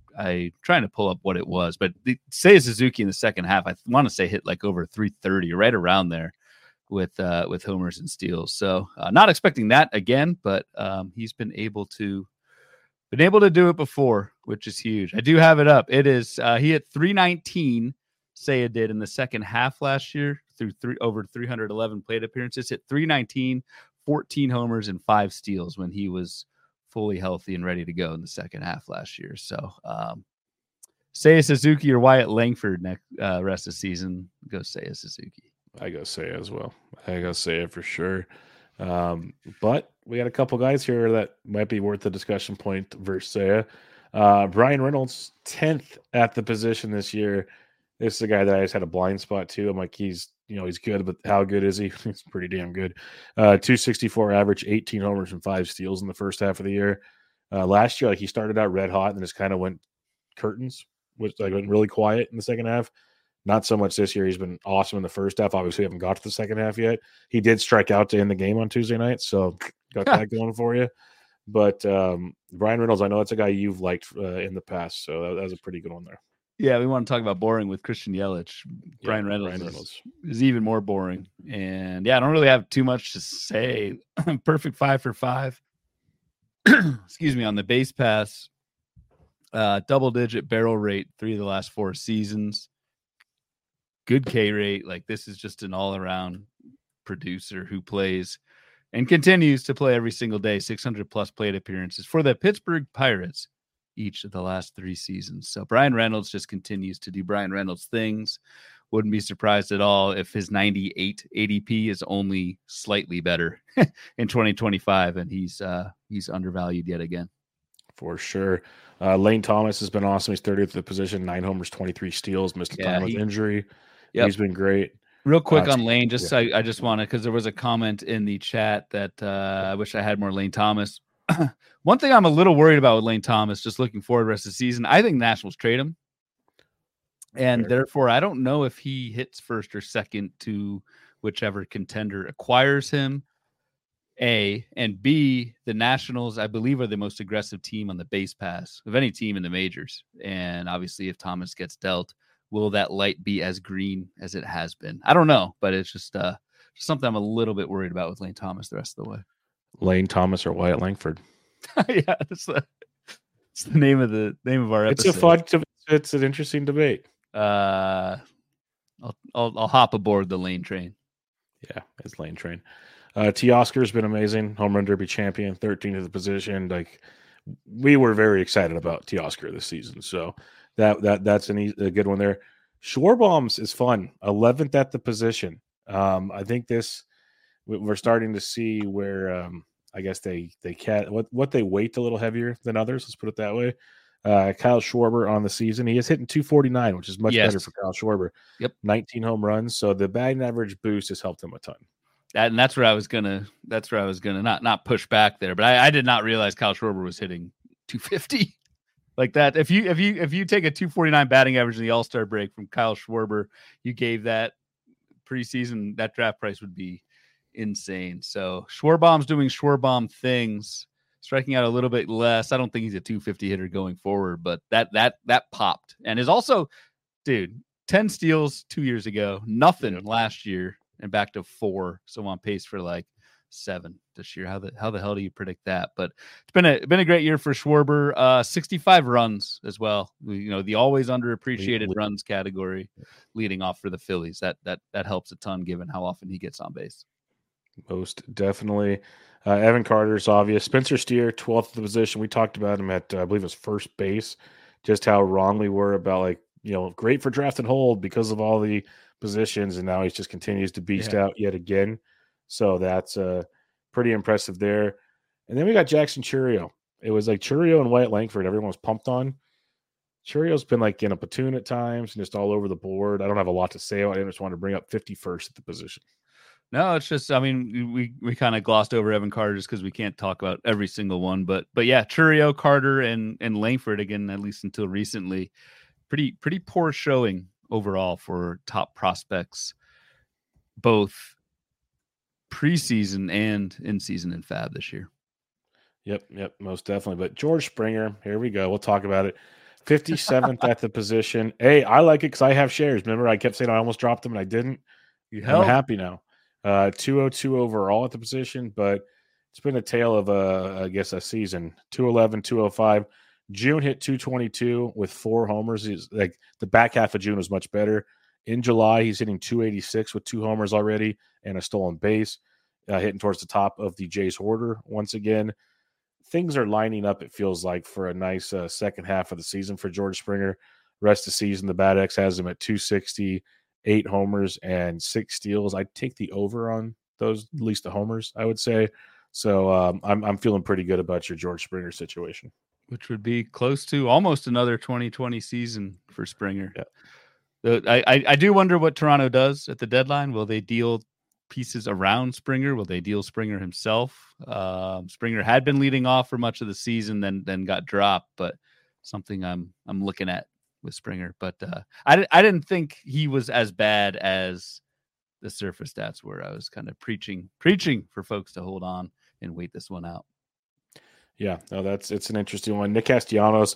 I trying to pull up what it was, but the, Seiya Suzuki in the second half, I want to say hit like over three thirty, right around there with uh, with homers and steals. So uh, not expecting that again, but um, he's been able to been able to do it before, which is huge. I do have it up. It is uh, he hit three nineteen. Seiya did in the second half last year through three over three eleven plate appearances. Hit three nineteen, fourteen homers and five steals when he was fully healthy and ready to go in the second half last year. So, um, Seiya Suzuki or Wyatt Langford next uh, rest of the season. Go Seiya Suzuki. I go Seiya as well. I go Seiya for sure. Um, but we got a couple guys here that might be worth the discussion point versus Seiya. Uh, Bryan Reynolds, tenth at the position this year. This is a guy that I just had a blind spot to. I'm like, he's, you know, he's good, but how good is he? He's pretty damn good. Uh, two sixty-four average, eighteen homers and five steals in the first half of the year. Uh, last year, like he started out red hot and just kind of went curtains, which like went really quiet in the second half. Not so much this year. He's been awesome in the first half. Obviously, we haven't got to the second half yet. He did strike out to end the game on Tuesday night, so got that going for you. But um, Bryan Reynolds, I know that's a guy you've liked uh, in the past, so that, that was a pretty good one there. Yeah, we want to talk about boring with Christian Yelich. Bryan yeah, Reynolds, Bryan Reynolds. Is, is even more boring. And yeah, I don't really have too much to say. Perfect five for five. Excuse me, on the base pass. Uh, double digit barrel rate three of the last four seasons. Good K rate. Like this is just an all around producer who plays and continues to play every single day. six hundred plus plate appearances for the Pittsburgh Pirates each of the last three seasons. So Bryan Reynolds just continues to do Bryan Reynolds things. Wouldn't be surprised at all if his ninety-eight A D P is only slightly better in twenty twenty-five, and he's uh, he's undervalued yet again. For sure. Uh, Lane Thomas has been awesome. He's thirtieth at the position, nine homers, twenty-three steals, missed a Yeah, time with he- injury. Yep. He's been great. Real quick Uh, on Lane, just yeah. I, I just want to, because there was a comment in the chat that uh, I wish I had more Lane Thomas. One thing I'm a little worried about with Lane Thomas, just looking forward rest of the season, I think Nationals trade him. And Fair. therefore, I don't know if he hits first or second to whichever contender acquires him. A, and B, the Nationals, I believe, are the most aggressive team on the base pass of any team in the majors. And obviously, if Thomas gets dealt, will that light be as green as it has been? I don't know, but it's just uh, just something I'm a little bit worried about with Lane Thomas the rest of the way. Lane Thomas or Wyatt Langford. Yeah, that's the, that's the name of the name of our It's episode. a fun. It's an interesting debate. Uh, I'll, I'll I'll hop aboard the Lane train. Yeah, it's Lane train. Uh, Teoscar's been amazing. Home run derby champion, thirteenth at the position. Like we were very excited about Teoscar this season, so that that that's an easy, a good one there. Schwarbaum's is fun. eleventh at the position. Um, I think this we're starting to see where um, I guess they they can what what they weight a little heavier than others. Let's put it that way. Uh, Kyle Schwarber on the season, he is hitting two forty-nine, which is much Yes. better for Kyle Schwarber. Yep, nineteen home runs. So the batting average boost has helped him a ton. that, and that's where I was gonna. That's where I was gonna not not push back there, but I, I did not realize Kyle Schwarber was hitting two fifty like that. If you if you if you take a two forty-nine batting average in the All Star break from Kyle Schwarber, you gave that preseason, that draft price would be insane. So Schwarbaum's doing Schwarbaum things, striking out a little bit less. I don't think he's a two fifty hitter going forward, but that that that popped and is also, dude, ten steals two years ago, nothing Yeah. last year, and back to four. So on pace for like seven this year. How the how the hell do you predict that? But it's been a been a great year for Schwarber. Uh, sixty-five runs as well. We, you know, the always underappreciated Le- runs category, leading off for the Phillies. That that that helps a ton given how often he gets on base. Most definitely. Uh, Evan Carter's obvious. Spencer Steer, twelfth at the position. We talked about him at, uh, I believe it was first base, just how wrong we were about, like, you know, great for draft and hold because of all the positions. And now he just continues to beast Yeah. out yet again. So that's uh, pretty impressive there. And then we got Jackson Churio. It was like Churio and Wyatt Langford, everyone was pumped on. Churio's been like in a platoon at times and just all over the board. I don't have a lot to say about it. I just want to bring up fifty-first at the position. No, it's just, I mean, we we kind of glossed over Evan Carter just because we can't talk about every single one. But but yeah, Churio, Carter, and and Langford again, at least until recently, pretty pretty poor showing overall for top prospects, both preseason and in season and Fab this year. Yep, yep, most definitely. But George Springer, here we go. We'll talk about it. fifty-seventh at the position. Hey, I like it because I have shares. Remember, I kept saying I almost dropped them and I didn't. You I'm held. happy now. Uh, two oh two overall at the position, but it's been a tale of a, I guess, a season. two eleven, two oh five. June hit two twenty-two with four homers. He's like the back half of June was much better. In July, he's hitting two eighty-six with two homers already and a stolen base, uh, hitting towards the top of the Jays order once again. Things are lining up, it feels like, for a nice uh, second half of the season for George Springer. Rest of the season, the Bat X has him at two sixty, eight homers, and six steals. I'd take the over on those, at least the homers, I would say. So um, I'm I'm feeling pretty good about your George Springer situation. Which would be close to almost another twenty twenty season for Springer. Yeah. The, I, I do wonder what Toronto does at the deadline. Will they deal pieces around Springer? Will they deal Springer himself? Um, Springer had been leading off for much of the season, then then got dropped, but something I'm I'm looking at with Springer. But uh, I, I didn't think he was as bad as the surface stats were. I was kind of preaching preaching for folks to hold on and wait this one out. Yeah, no, that's it's an interesting one. Nick Castellanos,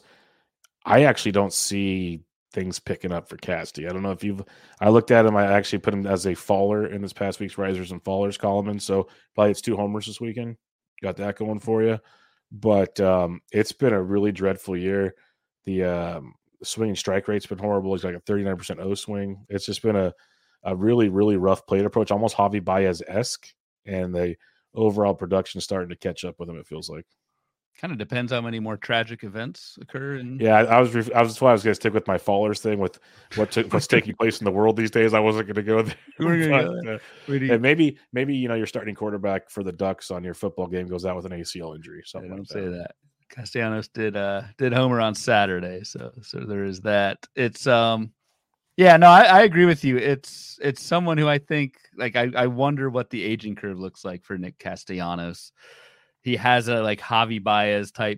I actually don't see things picking up for Casty. I don't know if you've I looked at him, I actually put him as a faller in this past week's risers and fallers column, and so probably it's two homers this weekend. Got that going for you. But um, it's been a really dreadful year. The um, swinging strike rate's been horrible. He's like a thirty-nine percent O swing. It's just been a, a really, really rough plate approach, almost Javi Baez-esque, and the overall production is starting to catch up with him, it feels like. Kind of depends how many more tragic events occur. In... Yeah, I was. I was. That's why I was going to stick with my fallers thing with what took, what's taking place in the world these days. I wasn't going to go there. We're but, go there. Uh, and maybe, maybe you know, your starting quarterback for the Ducks on your football game goes out with an A C L injury. Something I don't like say that. that. Castellanos did uh did homer on Saturday, so so there is that. It's um, yeah, no, I, I agree with you. It's it's someone who I think like I I wonder what the aging curve looks like for Nick Castellanos. He has a like Javi Baez type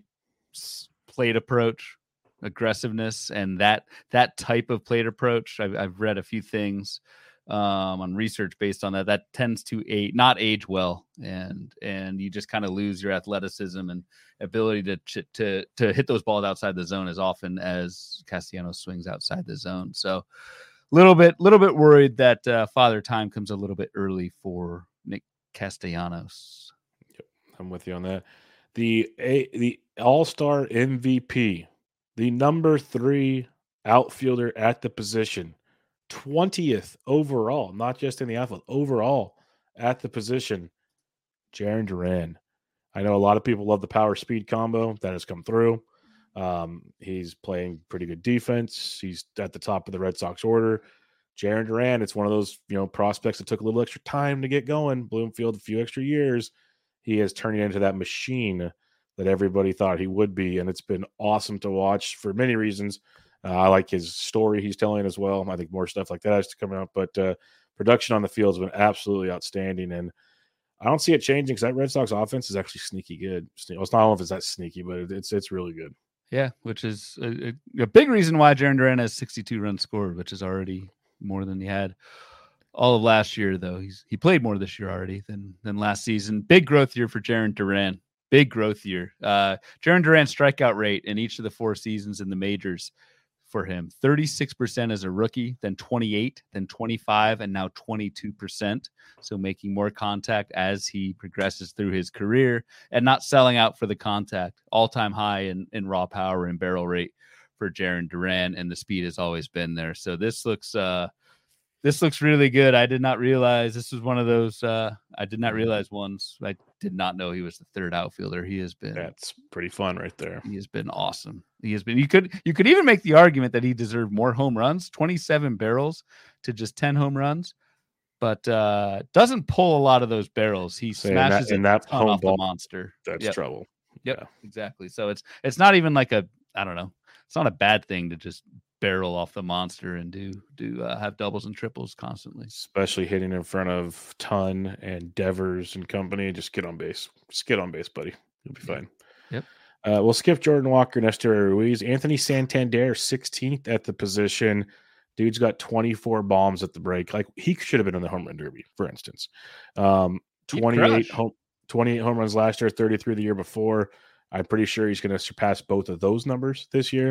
plate approach, aggressiveness, and that that type of plate approach. I've, I've read a few things um, on research based on that. That tends to age, not age well, and and you just kind of lose your athleticism and ability to to to hit those balls outside the zone as often as Castellanos swings outside the zone. So, little bit little bit worried that uh, Father Time comes a little bit early for Nick Castellanos. Yep, I'm with you on that. The a, the All-Star M V P, the number three outfielder at the position, twentieth overall, not just in the outfield, overall at the position, Jarren Duran. I know a lot of people love the power speed combo that has come through. Um, he's playing pretty good defense. He's at the top of the Red Sox order. Jarren Duran, it's one of those you know prospects that took a little extra time to get going. Bloomfield, a few extra years. He is turning into that machine that everybody thought he would be, and it's been awesome to watch for many reasons. Uh, I like his story he's telling as well. I think more stuff like that has to come out, but uh, production on the field has been absolutely outstanding, and I don't see it changing because that Red Sox offense is actually sneaky good. Well, it's not all if it's that sneaky, but it's it's really good. Yeah, which is a, a big reason why Jarren Duran has sixty-two runs scored, which is already more than he had all of last year, though. He's he played more this year already than than last season. Big growth year for Jarren Duran. Big growth year. Uh, Jarren Duran's strikeout rate in each of the four seasons in the majors for him, thirty-six percent as a rookie, then twenty-eight, then twenty-five, and now twenty-two percent. So making more contact as he progresses through his career and not selling out for the contact. All-time high in, in raw power and barrel rate for Jarren Duran, and the speed has always been there. So this looks uh, this looks really good. I did not realize this was one of those. Uh, I did not realize ones. I did not know he was the third outfielder. He has been. That's pretty fun right there. He has been awesome. He has been. You could you could even make the argument that he deserved more home runs. twenty-seven barrels to just ten home runs, but uh, doesn't pull a lot of those barrels. He Saying smashes that, it in that ton home off ball, the monster. That's Yep. trouble. Yep, Yeah. exactly. So it's it's not even like a I don't know. It's not a bad thing to just barrel off the monster and do do uh, have doubles and triples constantly. Especially hitting in front of Ton and Devers and company. Just get on base. Just get on base, buddy. You'll be fine. Yep. Uh, we'll skip Jordan Walker, Nestor Ruiz. Anthony Santander, sixteenth at the position. Dude's got twenty-four bombs at the break. Like he should have been in the home run derby, for instance. Um, twenty-eight home, twenty-eight home runs last year, thirty-three the year before. I'm pretty sure he's going to surpass both of those numbers this year.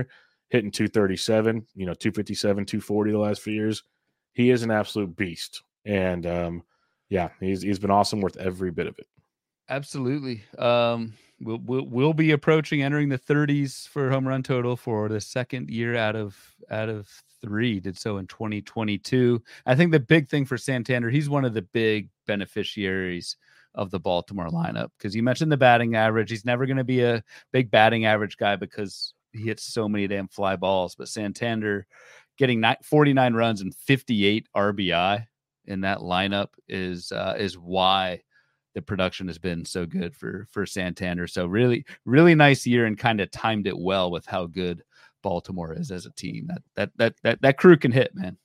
hitting two thirty-seven, you know, two fifty-seven, two forty the last few years. He is an absolute beast. And um, yeah, he's he's been awesome, worth every bit of it. Absolutely. Um, we'll, we'll we'll be approaching entering the thirties for home run total for the second year out of out of three. Did so in twenty twenty-two. I think the big thing for Santander, he's one of the big beneficiaries of the Baltimore lineup, because you mentioned the batting average. He's never going to be a big batting average guy because he hits so many damn fly balls. But Santander getting forty-nine runs and fifty-eight R B I in that lineup is uh, is why the production has been so good for for Santander. So really, really nice year, and kind of timed it well with how good Baltimore is as a team. That that that that that crew can hit, man.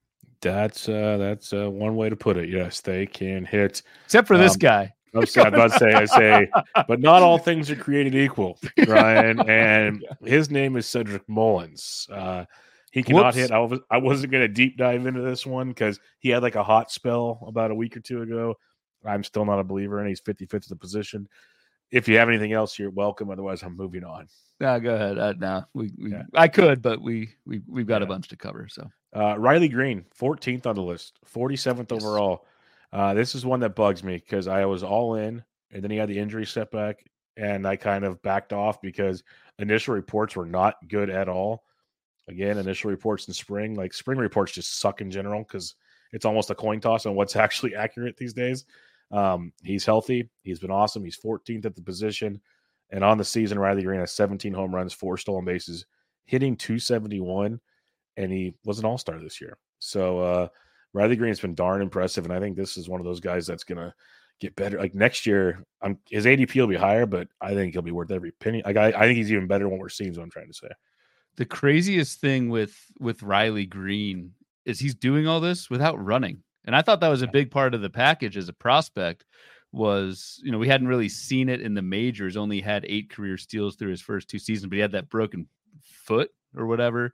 That's uh, that's uh, one way to put it. Yes, they can hit. Except for um, this guy. I was about to say, I say, but not all things are created equal, Ryan. And his name is Cedric Mullins. Uh, he cannot Whoops. hit. I, was, I wasn't going to deep dive into this one because he had like a hot spell about a week or two ago. I'm still not a believer, and he's fifty-fifth at the position. If you have anything else, you're welcome. Otherwise, I'm moving on. No, go ahead. Uh, no, we, we Yeah. I could, but we we we've got Yeah. a bunch to cover. So uh, Riley Green, fourteenth on the list, forty-seventh Yes. overall. Uh, this is one that bugs me because I was all in, and then he had the injury setback, and I kind of backed off because initial reports were not good at all. Again, initial reports in spring, like spring reports just suck in general because it's almost a coin toss on what's actually accurate these days. Um, he's healthy. He's been awesome. He's fourteenth at the position. And on the season, Riley Green has seventeen home runs, four stolen bases, hitting two seventy-one, and he was an all-star this year. So uh, Riley Green has been darn impressive, and I think this is one of those guys that's going to get better. Like next year, I'm, his A D P will be higher, but I think he'll be worth every penny. Like I, I think he's even better than what we're seeing is what I'm trying to say. the craziest thing with with Riley Green is he's doing all this without running. And I thought that was a big part of the package as a prospect was, you know, we hadn't really seen it in the majors, only had eight career steals through his first two seasons, but he had that broken foot or whatever.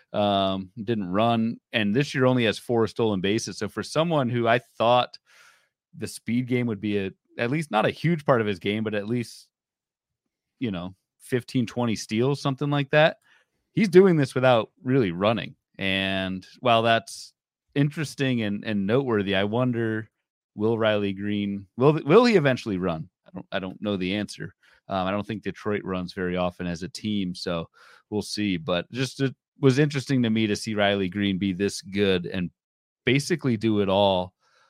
Um, didn't run. And this year only has four stolen bases. So for someone who I thought the speed game would be a, at least not a huge part of his game, but at least, you know, fifteen, twenty steals, something like that. He's doing this without really running. And while that's interesting and, and noteworthy, I wonder, will Riley Green, will, will he eventually run? I don't, I don't know the answer. Um, I don't think Detroit runs very often as a team, so we'll see. But just it was interesting to me to see Riley Green be this good and basically do it all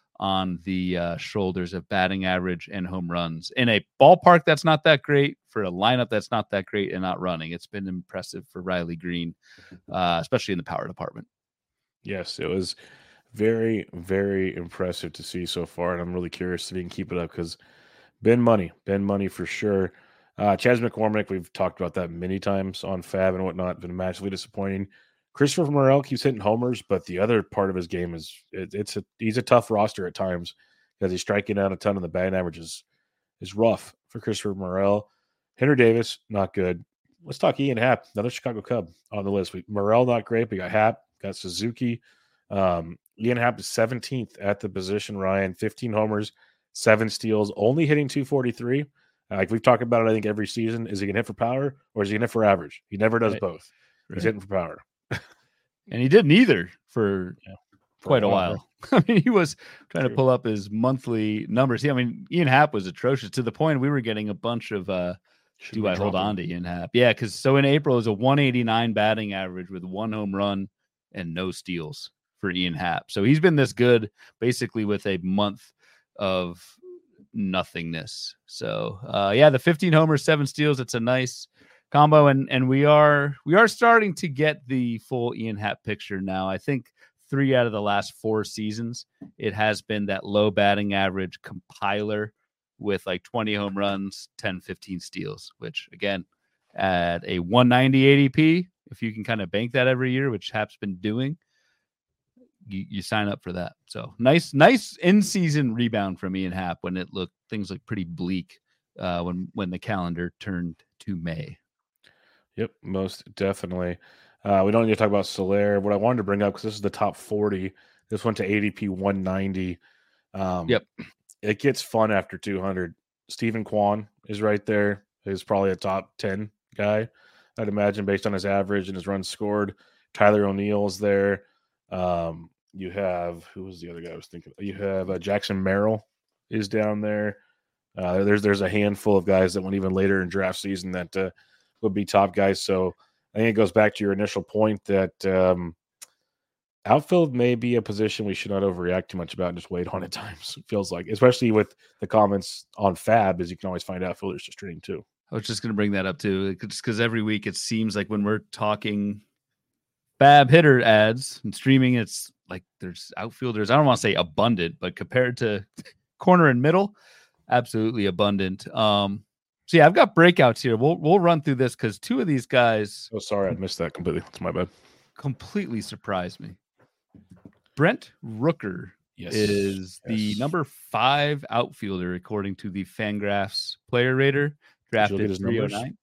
on the uh, shoulders of batting average and home runs in a ballpark that's not that great, for a lineup that's not that great, and not running. It's been impressive for Riley Green, uh, especially in the power department. Yes, it was very, very impressive to see so far, and I'm really curious if he can keep it up because Ben Money, Ben Money for sure. Uh, Chas McCormick, we've talked about that many times on Fab and whatnot, been massively disappointing. Christopher Morel keeps hitting homers, but the other part of his game is it, it's a he's a tough roster at times because he's striking out a ton, and the batting average is, is rough for Christopher Morel. Henry Davis, not good. Let's talk Ian Happ, another Chicago Cub on the list. We, Morel, not great. We got Happ, got Suzuki. Um, Ian Happ is seventeenth at the position, Ryan. fifteen homers, seven steals, only hitting two forty-three. Uh, like we've talked about it, I think, every season. Is he going to hit for power or is he going to hit for average? He never does Right. both. He's Right. hitting for power. And he didn't either for, Yeah, for quite a while. I mean, he was trying True. to pull up his monthly numbers. Yeah, I mean, Ian Happ was atrocious to the point we were getting a bunch of uh, Should do we I hold drop him? on to Ian Happ? Yeah, because so in April it was a one eighty-nine batting average with one home run and no steals for Ian Happ. So he's been this good basically with a month of nothingness. So uh, yeah, the fifteen homers, seven steals. It's a nice combo, and and we are we are starting to get the full Ian Happ picture now. I think three out of the last four seasons, it has been that low batting average compiler with like twenty home runs, ten, fifteen steals, which again, at a one ninety A D P, if you can kind of bank that every year, which Happ's been doing, you, you sign up for that. So nice, nice in-season rebound from Ian Happ when it looked, things look pretty bleak uh, when, when the calendar turned to May. Yep, most definitely. Uh, we don't need to talk about Soler. What I wanted to bring up, because this is the top forty, this went to A D P one ninety. Um, Yep. It gets fun after two hundred. Stephen Kwan is right there. He's probably a top ten guy. I'd imagine, based on his average and his runs scored. Tyler O'Neill's there. Um, you have, who was the other guy I was thinking? You have uh, Jackson Merrill is down there. Uh, there's there's a handful of guys that went even later in draft season that uh, would be top guys. So I think it goes back to your initial point that um, outfield may be a position we should not overreact too much about and just wait on at times. It feels like, especially with the comments on Fab, is you can always find outfielders to stream too. I was just going to bring that up too, just because every week it seems like when we're talking Fab hitter ads and streaming, it's like there's outfielders. I don't want to say abundant, but compared to corner and middle, absolutely abundant. Um, so yeah, I've got breakouts here. We'll we'll run through this because two of these guys. Oh, sorry, I missed that completely. That's my bad. Completely surprised me. Brent Rooker yes. is yes. the number five outfielder according to the Fangraphs Player Rater, drafted three oh nine.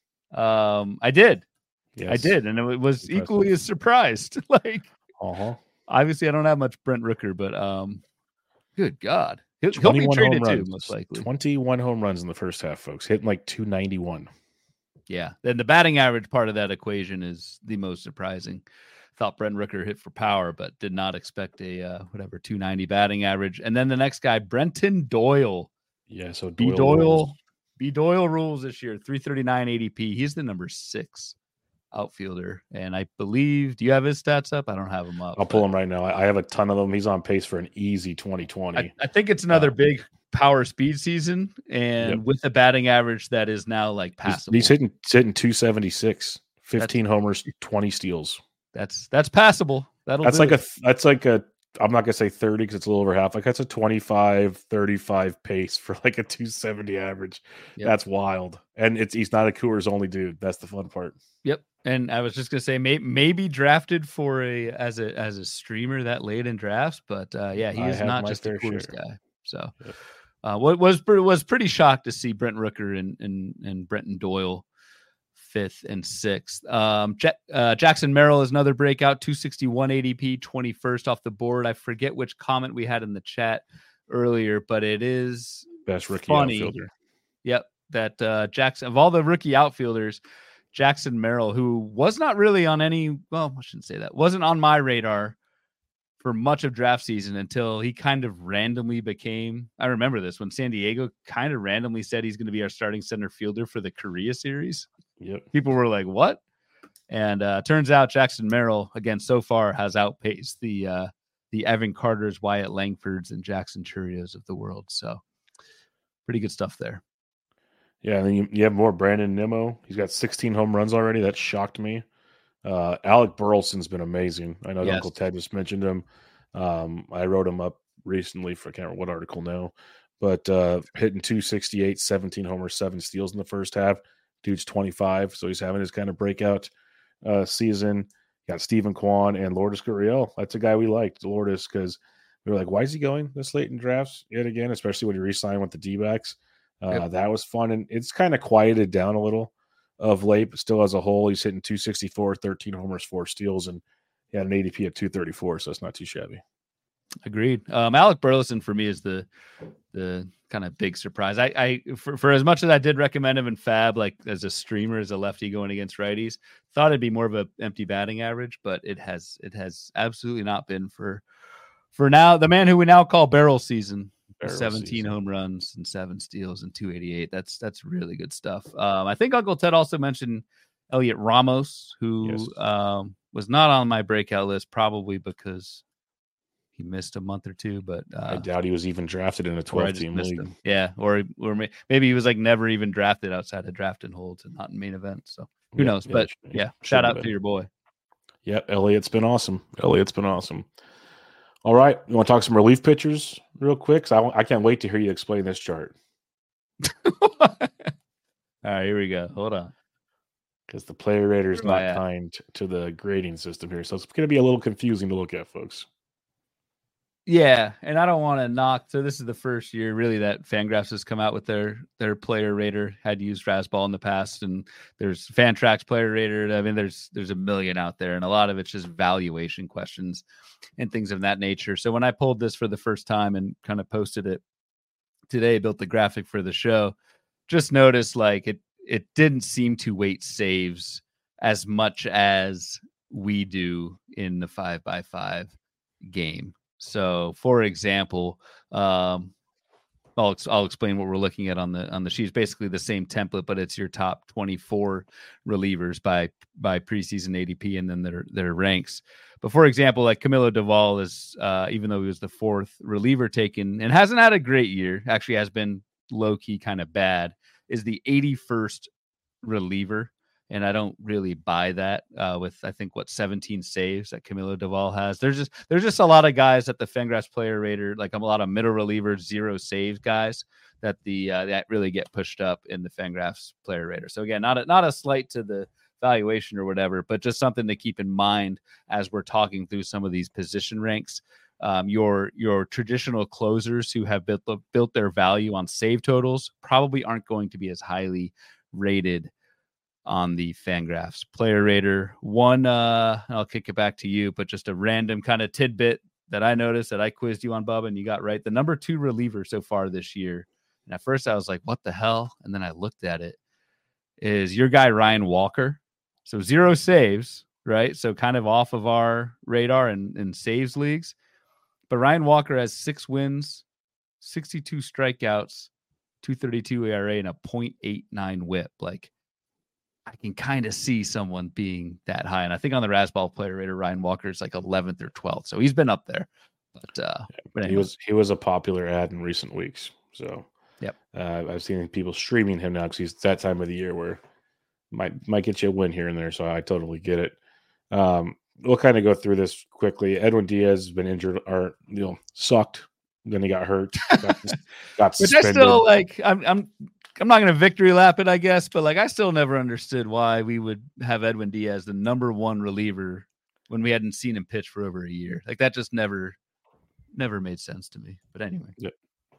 Um, I did. Yes. I did, and it was Impressive. Equally as surprised. like, uh-huh. Obviously, I don't have much Brent Rooker, but um, good God. He'll, he'll be traded too, most likely. twenty-one home runs in the first half, folks. Hitting like two ninety-one. Yeah. Then the batting average part of that equation is the most surprising. Thought Brent Rooker hit for power, but did not expect a uh, whatever two ninety batting average. And then the next guy, Brenton Doyle. Yeah, so Doyle B. Doyle, rules. B. Doyle rules this year, three thirty-nine A D P. He's the number six outfielder, and I believe, do you have his stats up? I don't have them up. I'll pull them right now. I have a ton of them. He's on pace for an easy twenty twenty. I, I think it's another uh, big power speed season, and yep. with a batting average that is now like passable. He's, he's hitting he's hitting two seventy-six, fifteen that's, homers, twenty steals. That's that's passable. That'll that's do like it. a that's like a I'm not gonna say thirty because it's a little over half. Like that's a twenty-five, thirty-five pace for like a two seventy average. Yep. That's wild. And it's he's not a Coors only dude. That's the fun part. Yep. And I was just gonna say, may, maybe drafted for a as a as a streamer that late in drafts, but uh, yeah, he is not just a Coors share. guy. So, yep. uh, what was was pretty shocked to see Brent Rooker and and and Brenton Doyle fifth and sixth. Um, J- uh, Jackson Merrill is another breakout, two sixty-one A D P, twenty-first off the board. I forget which comment we had in the chat earlier, but it is best rookie funny. outfielder. Yep, that uh, Jackson of all the rookie outfielders. Jackson Merrill, who was not really on any, well, I shouldn't say that, wasn't on my radar for much of draft season until he kind of randomly became, I remember this, when San Diego kind of randomly said he's going to be our starting center fielder for the Korea series. Yep. People were like, what? And uh, turns out Jackson Merrill, again, so far has outpaced the uh, the Evan Carters, Wyatt Langfords, and Jackson Churios of the world. So pretty good stuff there. Yeah, and then you, you have more Brandon Nimmo. He's got sixteen home runs already. That shocked me. Uh, Alec Burleson's been amazing. I know yes. Uncle Ted just mentioned him. Um, I wrote him up recently for I can't remember what article now, but uh, hitting two sixty-eight, seventeen homers, seven steals in the first half. Dude's twenty-five, so he's having his kind of breakout uh, season. You got Stephen Kwan and Lourdes Gurriel. That's a guy we liked, Lourdes, because we were like, why is he going this late in drafts yet again, especially when he re-signed with the D-backs. Uh, yep. That was fun, and it's kind of quieted down a little of late, but still as a whole, he's hitting two sixty-four, thirteen homers, four steals, and he had an A D P of two thirty-four, so it's not too shabby. Agreed. Um, Alec Burleson for me is the the kind of big surprise. I, I for, for as much as I did recommend him in Fab, like as a streamer, as a lefty going against righties, thought it'd be more of a empty batting average, but it has it has absolutely not been for for now. The man who we now call Barrel Season. Barrel seventeen season. Home runs and seven steals and two eighty-eight. That's that's really good stuff. Um, I think Uncle Ted also mentioned Elliot Ramos, who yes. um, was not on my breakout list, probably because he missed a month or two. But uh, I doubt he was even drafted in a twelve-team league. Him. Yeah, or or maybe he was like never even drafted outside of draft and holds and not in main event. So who yeah, knows? Yeah, but yeah, yeah shout out been. to your boy. Yeah, Elliot's been awesome. Elliot's been awesome. All right, you want to talk some relief pitchers real quick? So I, I can't wait to hear you explain this chart. All right, here we go. Hold on. Because the player rater is not kind to the grading system here. So it's going to be a little confusing to look at, folks. Yeah, and I don't want to knock. So this is the first year really that Fangraphs has come out with their their player rater. Had used Razzball in the past, and there's Fantrax player rater. I mean, there's there's a million out there, and a lot of it's just valuation questions and things of that nature. So when I pulled this for the first time and kind of posted it today, built the graphic for the show, just noticed like it it didn't seem to weight saves as much as we do in the five by five game. So, for example, um, I'll I'll explain what we're looking at on the on the sheet. It's basically the same template, but it's your top twenty-four relievers by by preseason A D P and then their their ranks. But for example, like Camilo Doval is, uh, even though he was the fourth reliever taken and hasn't had a great year, actually has been low key kind of bad, is the eighty-first reliever. And I don't really buy that uh, with, I think, what, seventeen saves that Camilo Doval has. There's just there's just a lot of guys at the Fangraphs Player Rater, like a lot of middle relievers, zero saves guys that the uh, that really get pushed up in the Fangraphs Player Rater. So again, not a, not a slight to the valuation or whatever, but just something to keep in mind as we're talking through some of these position ranks. Um, your your traditional closers who have built built their value on save totals probably aren't going to be as highly rated on the Fangraphs Player Rater. One, uh, I'll kick it back to you, but just a random kind of tidbit that I noticed that I quizzed you on, Bub, and you got right. The number two reliever so far this year, and at first I was like, what the hell? And then I looked at it, is your guy Ryan Walker. So zero saves, right? So kind of off of our radar in, in saves leagues. But Ryan Walker has six wins, sixty-two strikeouts, two thirty-two E R A, and a point eight nine whip. Like, I can kind of see someone being that high. And I think on the Razzball Player Rater, Ryan Walker is like eleventh or twelfth. So he's been up there. But, uh, but anyway. he was he was a popular ad in recent weeks. So yep. uh, I've seen people streaming him now because he's that time of the year where might might get you a win here and there. So I totally get it. Um, we'll kind of go through this quickly. Edwin Diaz has been injured or you know sucked. Then he got hurt. Got, got Which I still like. I'm I'm. I'm not going to victory lap it, I guess, but like I still never understood why we would have Edwin Diaz the number one reliever when we hadn't seen him pitch for over a year. Like that just never, never made sense to me. But anyway, yeah,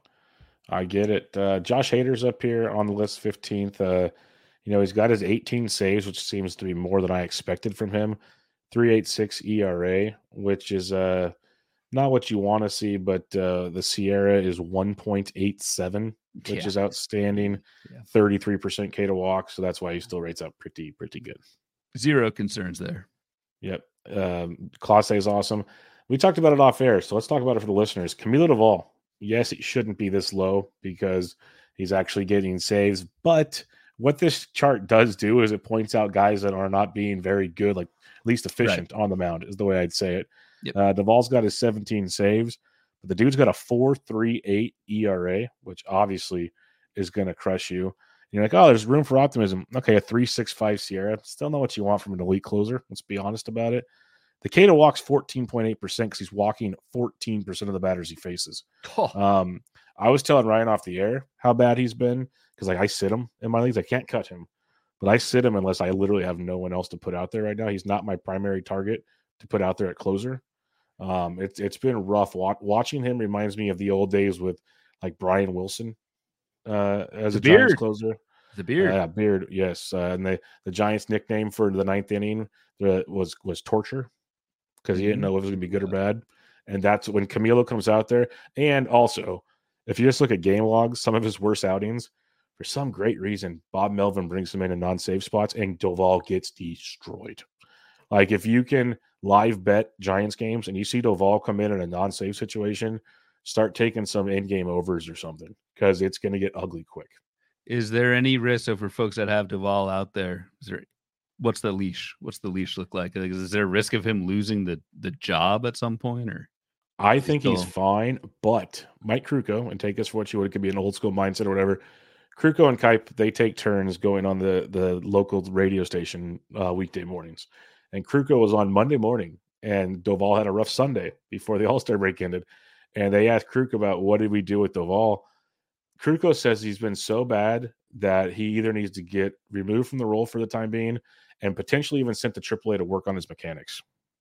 I get it. Uh, Josh Hader's up here on the list, fifteenth. Uh, you know, he's got his eighteen saves, which seems to be more than I expected from him. three point eight six E R A, which is uh, not what you want to see, but uh, the Sierra is one point eight seven. Which yeah. is outstanding. Yeah. thirty-three percent K to walk. So that's why he still rates up pretty, pretty good. Zero concerns there. Yep. Um, Clase is awesome. We talked about it off air. So let's talk about it for the listeners. Camilo Doval. Yes, it shouldn't be this low because he's actually getting saves. But what this chart does do is it points out guys that are not being very good, like least efficient right. on the mound is the way I'd say it. Yep. Uh, Doval's got his seventeen saves. But the dude's got a four point three eight E R A, which obviously is going to crush you. And you're like, oh, there's room for optimism. Okay, a three point six five Sierra. Still not what you want from an elite closer. Let's be honest about it. The K to walk's fourteen point eight percent because he's walking fourteen percent of the batters he faces. Oh. Um, I was telling Ryan off the air how bad he's been because like I sit him in my leagues. I can't cut him, but I sit him unless I literally have no one else to put out there right now. He's not my primary target to put out there at closer. Um, it's it's been rough. Watching him reminds me of the old days with like Brian Wilson uh, as the a beard. Giants closer. The beard, uh, yeah, beard, yes. Uh, and the the Giants' nickname for the ninth inning uh, was was torture because he mm-hmm. didn't know if it was going to be good or bad. And that's when Camilo comes out there. And also, if you just look at game logs, some of his worst outings, for some great reason, Bob Melvin brings him in in non-save spots, and Doval gets destroyed. Like if you can live bet Giants games and you see Doval come in in a non-save situation, start taking some in-game overs or something because it's going to get ugly quick. Is there any risk so for folks that have Doval out there? Is there what's the leash? What's the leash look like? Like is there a risk of him losing the the job at some point? Or I think still... he's fine, but Mike Krukow, and take this for what you would, it could be an old school mindset or whatever. Krukow and Kipe, they take turns going on the the local radio station uh, weekday mornings. And Krukow was on Monday morning, and Doval had a rough Sunday before the All-Star break ended. And they asked Krukow about what did we do with Doval. Krukow says he's been so bad that he either needs to get removed from the role for the time being and potentially even sent to triple A to work on his mechanics.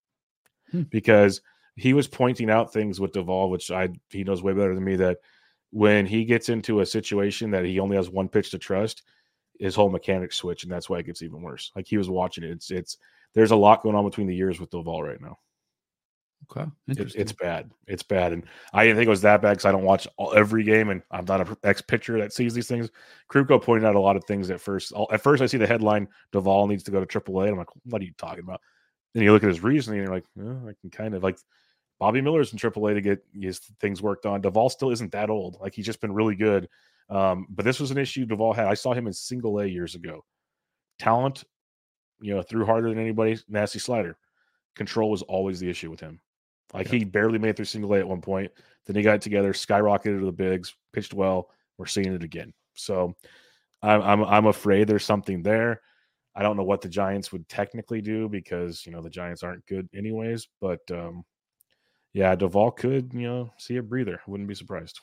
Hmm. Because he was pointing out things with Doval, which I he knows way better than me, that when he gets into a situation that he only has one pitch to trust, his whole mechanics switch, and that's why it gets even worse. Like he was watching it. It's it's there's a lot going on between the years with Doval right now. Okay, it, it's bad. It's bad, and I didn't think it was that bad because I don't watch all, every game, and I'm not an ex-pitcher that sees these things. Kruko pointed out a lot of things at first. At first, I see the headline: Duvall needs to go to triple A. And I'm like, what are you talking about? And you look at his reasoning, and you're like, oh, I can kind of like Bobby Miller's in triple A to get his things worked on. Duvall still isn't that old. Like he's just been really good. Um, but this was an issue Duvall had. I saw him in single A years ago. Talent, you know, threw harder than anybody. Nasty slider. Control was always the issue with him. Like yeah. he barely made it through single A at one point. Then he got it together, skyrocketed to the bigs, pitched well. We're seeing it again. So I'm I'm I'm afraid there's something there. I don't know what the Giants would technically do because you know the Giants aren't good anyways. But um, yeah, Duvall could you know see a breather. Wouldn't be surprised.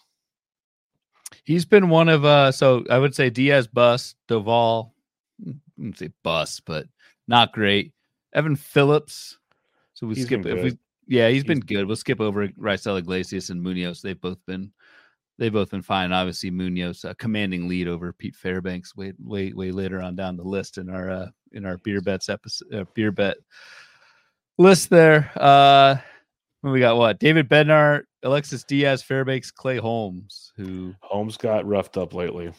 He's been one of uh. So I would say Diaz bust, Duvall. I wouldn't say bust, but not great. Evan Phillips. So we he's skip if we. Yeah, he's, he's been good. We'll skip over Raisel Iglesias and Munoz. They've both been, they've both been fine. Obviously, Munoz a commanding lead over Pete Fairbanks. Way, way, way later on down the list in our uh, in our beer bets episode, uh, beer bet list there. Uh, we got what? David Bednar, Alexis Diaz, Fairbanks, Clay Holmes. Who Holmes got roughed up lately.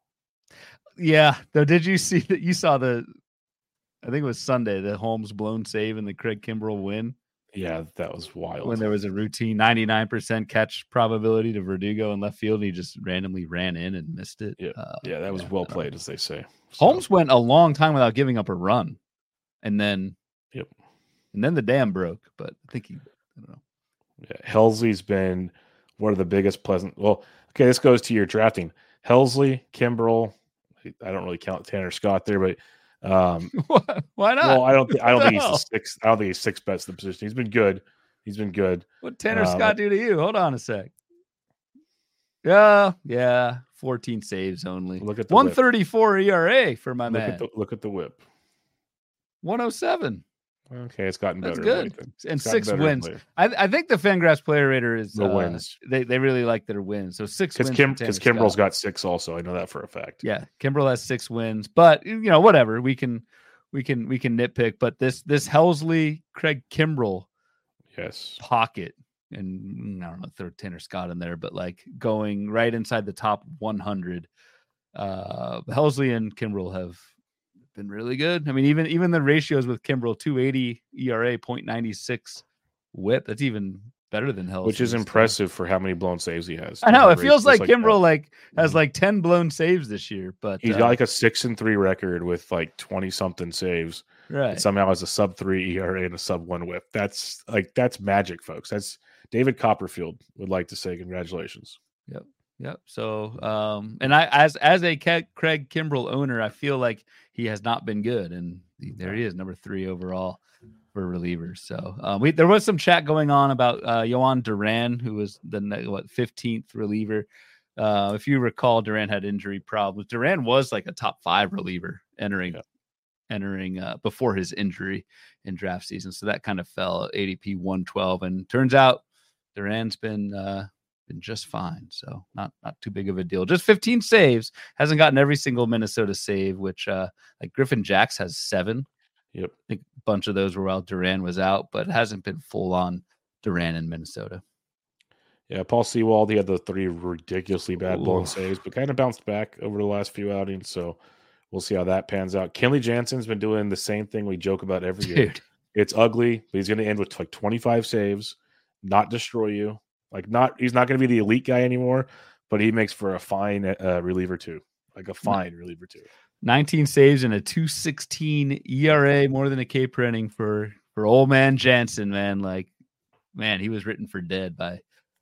Yeah, though. Did you see that? You saw the, I think it was Sunday, the Holmes blown save and the Craig Kimbrell win. Yeah, that was wild. When there was a routine ninety-nine percent catch probability to Verdugo in left field, and he just randomly ran in and missed it. Yeah, uh, yeah, that was yeah, well played, as they say. So. Holmes went a long time without giving up a run, and then, yep, and then the dam broke. But I think he, I don't know. Yeah, Helsley's been one of the biggest pleasant. Well, okay, this goes to your drafting. Helsley, Kimbrell. I don't really count Tanner Scott there, but. Um, Why not? Well, I don't. Th- I don't think he's the six. I don't think he's six best in the position. He's been good. He's been good. What Tanner um, Scott do to you? Hold on a sec. Yeah, yeah, fourteen saves only. Look at the one thirty-four whip. E R A for my look man. At the, look at the whip. one oh seven. Okay, it's gotten That's better. That's good. And six wins. I, I think the Fangraphs player rater is the uh, wins. They they really like their wins. So six Cause wins. Kim because Kimbrell's got six also. I know that for a fact. Yeah, Kimbrell has six wins, but you know whatever we can. We can we can nitpick, but this this Helsley, Craig Kimbrell, yes, pocket, and I don't know, throw Tanner Scott in there, but like going right inside the top one hundred. Uh, Helsley and Kimbrell have been really good. I mean, even even the ratios with Kimbrell, two eighty E R A, point nine six whip. That's even better than Helsley, which is impressive for how many blown saves he has. I know it feels like, like Kimbrell that. like has like ten blown saves this year, but he's uh, got like a six and three record with like twenty something saves. Right. And somehow has a sub three E R A and a sub one whip. That's like that's magic, folks. That's David Copperfield would like to say congratulations. Yep. Yep. So, um, and I as as a Ke- Craig Kimbrell owner, I feel like he has not been good, and there he is, number three overall. For relievers. So uh, we there was some chat going on about uh Yohan Duran, who was the what fifteenth reliever. Uh if you recall, Duran had injury problems. Duran was like a top five reliever entering yeah. entering uh before his injury in draft season. So that kind of fell at A D P one twelve, and turns out Duran's been uh been just fine. So not not too big of a deal. Just fifteen saves, hasn't gotten every single Minnesota save, which uh like Griffin Jacks has seven. Yep. I think a bunch of those were while Duran was out, but it hasn't been full on Duran in Minnesota. Yeah, Paul Sewald, he had the three ridiculously bad blown saves, but kind of bounced back over the last few outings. So we'll see how that pans out. Kenley Jansen's been doing the same thing we joke about every Dude. year. It's ugly, but he's going to end with like twenty-five saves, not destroy you. Like not, he's not going to be the elite guy anymore, but he makes for a fine uh, reliever too, like a fine no. reliever too. nineteen saves and a two sixteen E R A, more than a K printing for for old man Jansen, man. Like, man, he was written for dead by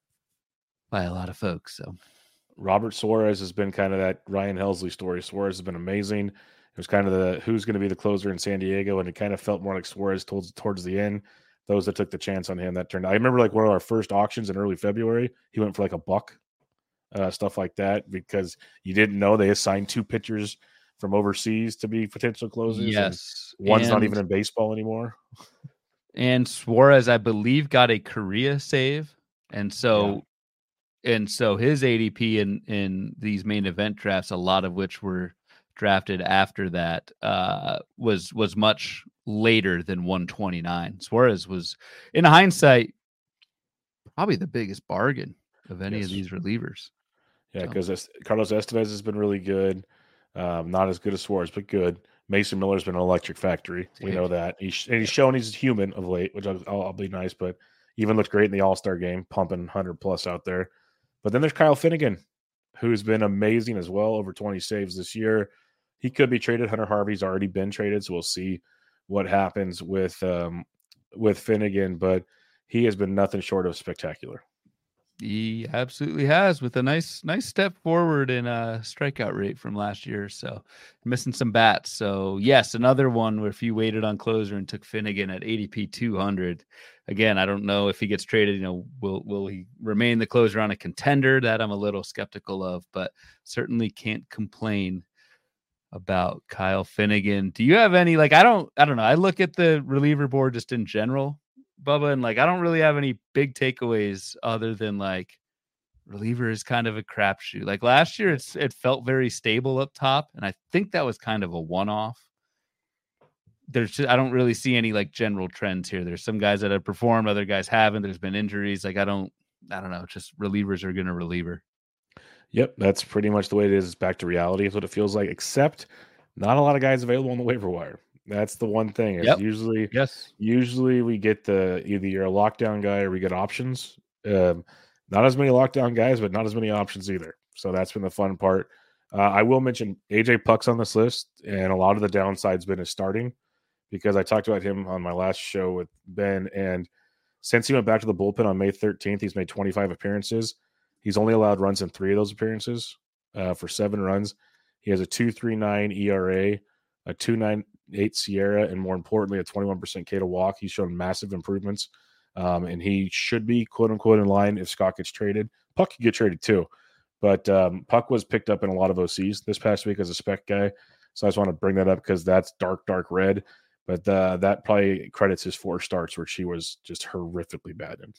by a lot of folks. So Robert Suarez has been kind of that Ryan Helsley story. Suarez has been amazing. It was kind of the who's going to be the closer in San Diego, and it kind of felt more like Suarez towards towards the end. Those that took the chance on him, that turned out. I remember like one of our first auctions in early February, he went for like a buck, uh, stuff like that, because you didn't know they assigned two pitchers from overseas to be potential closers. Yes. One's and, not even in baseball anymore. And Suarez, I believe, got a Korea save. And so yeah. and so his A D P in, in these main event drafts, a lot of which were drafted after that, uh, was was much later than one twenty-nine. Suarez was, in hindsight, probably the biggest bargain of any Yes. of these relievers. Yeah, because so. Carlos Estevez has been really good. Um, not as good as Suarez, but good. Mason Miller's been an electric factory. We know that. He's, and he's shown he's human of late, which I'll, I'll be nice, but even looked great in the All-Star game, pumping one hundred plus out there. But then there's Kyle Finnegan, who's been amazing as well, over twenty saves this year. He could be traded. Hunter Harvey's already been traded, so we'll see what happens with um, with Finnegan, but he has been nothing short of spectacular. He absolutely has, with a nice nice step forward in a strikeout rate from last year. So missing some bats. So yes, another one where if you waited on closer and took Finnegan at A D P two hundred, again, I don't know if he gets traded, you know, will will he remain the closer on a contender? That I'm a little skeptical of, but certainly can't complain about Kyle Finnegan. Do you have any, like, I don't, I don't know. I look at the reliever board just in general, Bubba, and like, I don't really have any big takeaways other than like reliever is kind of a crapshoot. Like last year, it's, it felt very stable up top. And I think that was kind of a one-off. There's just, I don't really see any like general trends here. There's some guys that have performed, other guys haven't. There's been injuries. Like, I don't, I don't know. Just relievers are going to reliever. Yep, that's pretty much the way it is. It's back to reality. Is what it feels like, except not a lot of guys available on the waiver wire. That's the one thing. Is yep. usually, yes, usually we get the either you're a lockdown guy or we get options. Um, not as many lockdown guys, but not as many options either. So that's been the fun part. Uh, I will mention A J Puck's on this list, and a lot of the downside's been his starting, because I talked about him on my last show with Ben, and since he went back to the bullpen on May thirteenth, he's made twenty-five appearances. He's only allowed runs in three of those appearances uh, for seven runs. He has a two point three nine E R A, a two point nine eight Sierra, and more importantly, a twenty-one percent K to walk. He's shown massive improvements, um, and he should be, quote-unquote, in line if Scott gets traded. Puck could get traded too, but um, Puck was picked up in a lot of O Cs this past week as a spec guy, so I just want to bring that up because that's dark, dark red, but uh, that probably credits his four starts, which he was just horrifically bad in.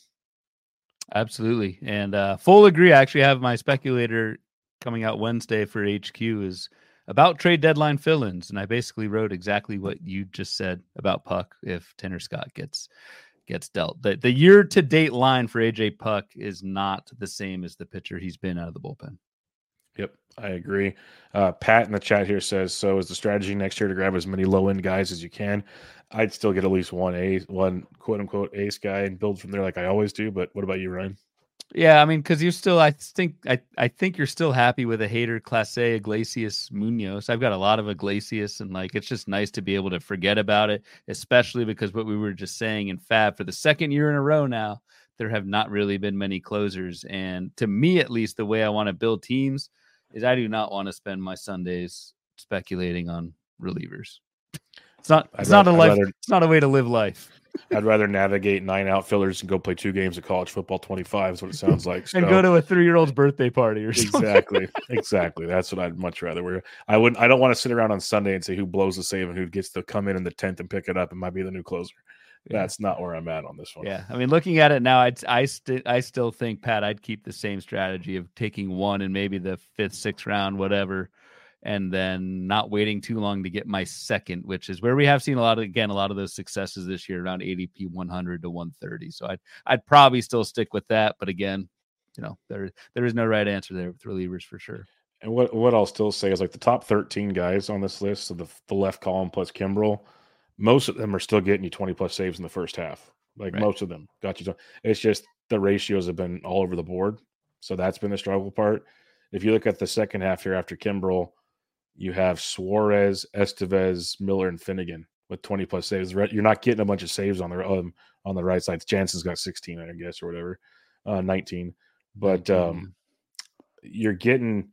Absolutely. And uh, full agree. I actually have my speculator coming out Wednesday for H Q is about trade deadline fill-ins. And I basically wrote exactly what you just said about Puck if Tanner Scott gets gets dealt. The, the year-to-date line for A J Puck is not the same as the pitcher he's been out of the bullpen. Yep, I agree. Uh, Pat in the chat here says, so is the strategy next year to grab as many low-end guys as you can? I'd still get at least one ace, one quote-unquote ace guy and build from there like I always do. But what about you, Ryan? Yeah, I mean, because you're still, I think, I, I think you're still happy with a Hader, Clase, Iglesias, Munoz. I've got a lot of Iglesias, and like, it's just nice to be able to forget about it, especially because what we were just saying in Fab, for the second year in a row now, there have not really been many closers. And to me, at least, the way I want to build teams is I do not want to spend my Sundays speculating on relievers. It's not, it's I'd not rather, a life. Rather, it's not a way to live life. I'd rather navigate nine outfielders and go play two games of college football twenty-five is what it sounds like. So, and go to a three-year-old's birthday party or something. Exactly. Exactly. That's what I'd much rather. We're, I wouldn't, I don't want to sit around on Sunday and say who blows the save and who gets to come in in the tenth and pick it up and might be the new closer. Yeah. That's not where I'm at on this one. Yeah. I mean, looking at it now, I'd, I, st- I still think, Pat, I'd keep the same strategy of taking one in maybe the fifth, sixth round, whatever, and then not waiting too long to get my second, which is where we have seen a lot of, again, a lot of those successes this year around A D P one hundred to one thirty. So I'd, I'd probably still stick with that. But again, you know, there, there is no right answer there with relievers for sure. And what, what I'll still say is like the top thirteen guys on this list, so the, the left column plus Kimbrel, most of them are still getting you twenty plus saves in the first half. Like right. Most of them got you. To, it's just the ratios have been all over the board. So that's been the struggle part. If you look at the second half here after Kimbrel, you have Suarez, Estevez, Miller, and Finnegan with twenty plus saves. You're not getting a bunch of saves on the um, on the right side. Jansen's got sixteen, I guess, or whatever, uh, nineteen. But um, you're getting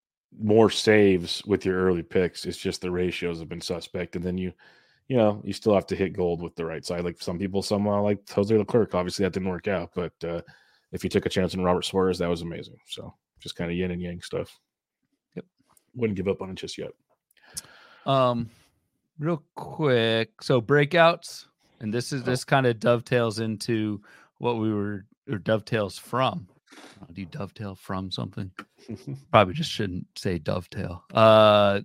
more saves with your early picks. It's just the ratios have been suspect, and then you, you know, you still have to hit gold with the right side. Like some people, somehow like Jose Leclerc. Obviously, that didn't work out, but uh, if you took a chance on Robert Suarez, that was amazing. So just kind of yin and yang stuff. Wouldn't give up on it just yet. Um, real quick. So breakouts, and this is, this kind of dovetails into what we were, or dovetails from. Do you dovetail from something? Probably just shouldn't say dovetail. Uh,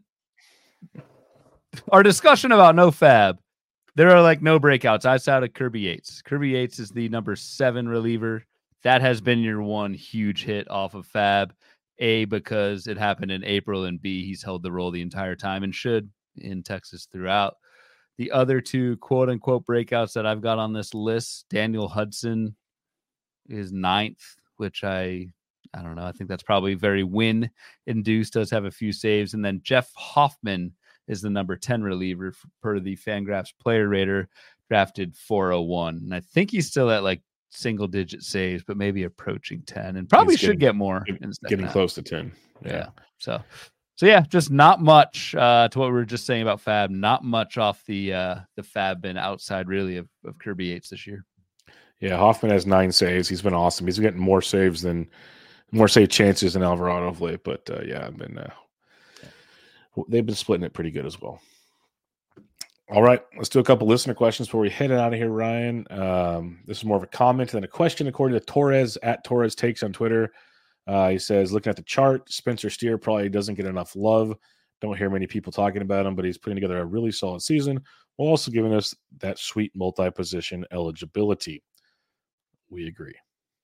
our discussion about no fab. There are like no breakouts outside of Kirby Yates. Kirby Yates is the number seven reliever, that has been your one huge hit off of Fab. A, because it happened in April, and B, he's held the role the entire time and should in Texas throughout. The other two quote unquote breakouts that I've got on this list, Daniel Hudson is ninth, which I, I don't know. I think that's probably very win induced, does have a few saves. And then Jeff Hoffman is the number ten reliever per the Fangraphs player rater, drafted four oh one. And I think he's still at like single digit saves, but maybe approaching ten, and probably He's should getting, get more. Getting close to ten. Yeah. yeah. So, so yeah, just not much uh, to what we were just saying about Fab. Not much off the uh, the Fab and outside really of, of Kirby Yates this year. Yeah, Hoffman has nine saves. He's been awesome. He's getting more saves than more save chances than Alvarado of late. But uh, yeah, I've been uh, they've been splitting it pretty good as well. All right, let's do a couple listener questions before we head out of here, Ryan. Um, this is more of a comment than a question, according to Torres at Torres Takes on Twitter. Uh, he says, looking at the chart, Spencer Steer probably doesn't get enough love. Don't hear many people talking about him, but he's putting together a really solid season while also giving us that sweet multi-position eligibility. We agree.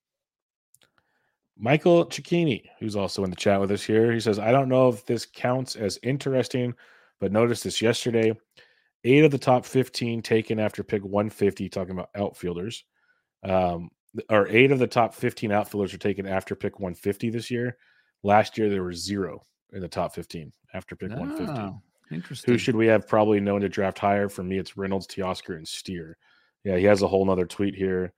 Michael Cicchini, who's also in the chat with us here, he says, I don't know if this counts as interesting, but noticed this yesterday. Eight of the top fifteen taken after pick one fifty, talking about outfielders. Um, or eight of the top fifteen outfielders are taken after pick one fifty this year. Last year, there were zero in the top fifteen after pick oh, one fifty. Interesting. Who should we have probably known to draft higher? For me, it's Reynolds, Teoscar, and Steer. Yeah, he has a whole nother tweet here.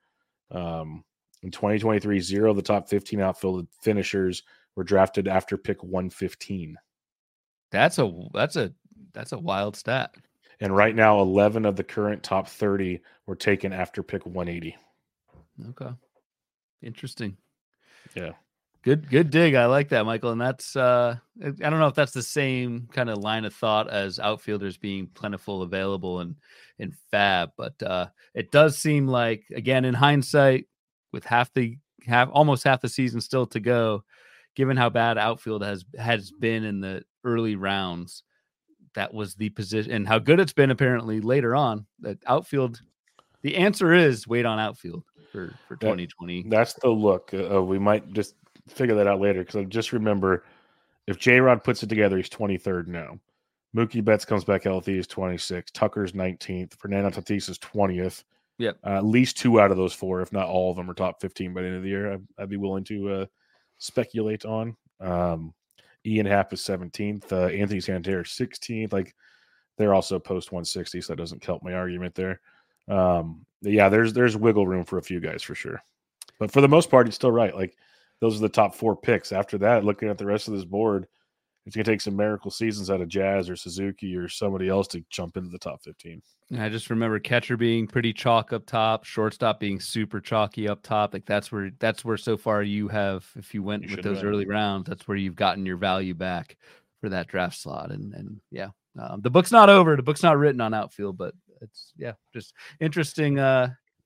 Um, in twenty twenty-three, zero of the top fifteen outfield finishers were drafted after pick one fifteen. That's a that's a that's a wild stat. And right now, eleven of the current top thirty were taken after pick one eighty. Okay. Interesting. Yeah. Good, good dig. I like that, Michael. And that's, uh, I don't know if that's the same kind of line of thought as outfielders being plentiful available in, in Fab, but uh, it does seem like, again, in hindsight, with half the, half, almost half the season still to go, given how bad outfield has, has been in the early rounds, that was the position, and how good it's been apparently later on. That outfield, the answer is wait on outfield for, for twenty twenty. That, that's the look. Uh, we might just figure that out later, because I just remember if J-Rod puts it together, he's twenty-third now. Mookie Betts comes back healthy, he's twenty-sixth. Tucker's nineteenth. Fernando Tatis is twentieth. Yep. Uh, at least two out of those four, if not all of them, are top fifteen by the end of the year. I'd, I'd be willing to uh, speculate on. Um, Ian Happ is seventeenth. Uh, Anthony Santander sixteenth. Like, they're also post one sixty, so that doesn't help my argument there. Um, yeah, there's there's wiggle room for a few guys for sure. But for the most part, he's still right. Like, those are the top four picks. After that, looking at the rest of this board, it's going to take some miracle seasons out of Jazz or Suzuki or somebody else to jump into the top fifteen. I just remember catcher being pretty chalk up top, shortstop being super chalky up top. Like that's where that's where so far you have, if you went you with those win. early rounds, that's where you've gotten your value back for that draft slot. And and yeah, um, the book's not over. The book's not written on outfield, but it's yeah, just interesting. Uh,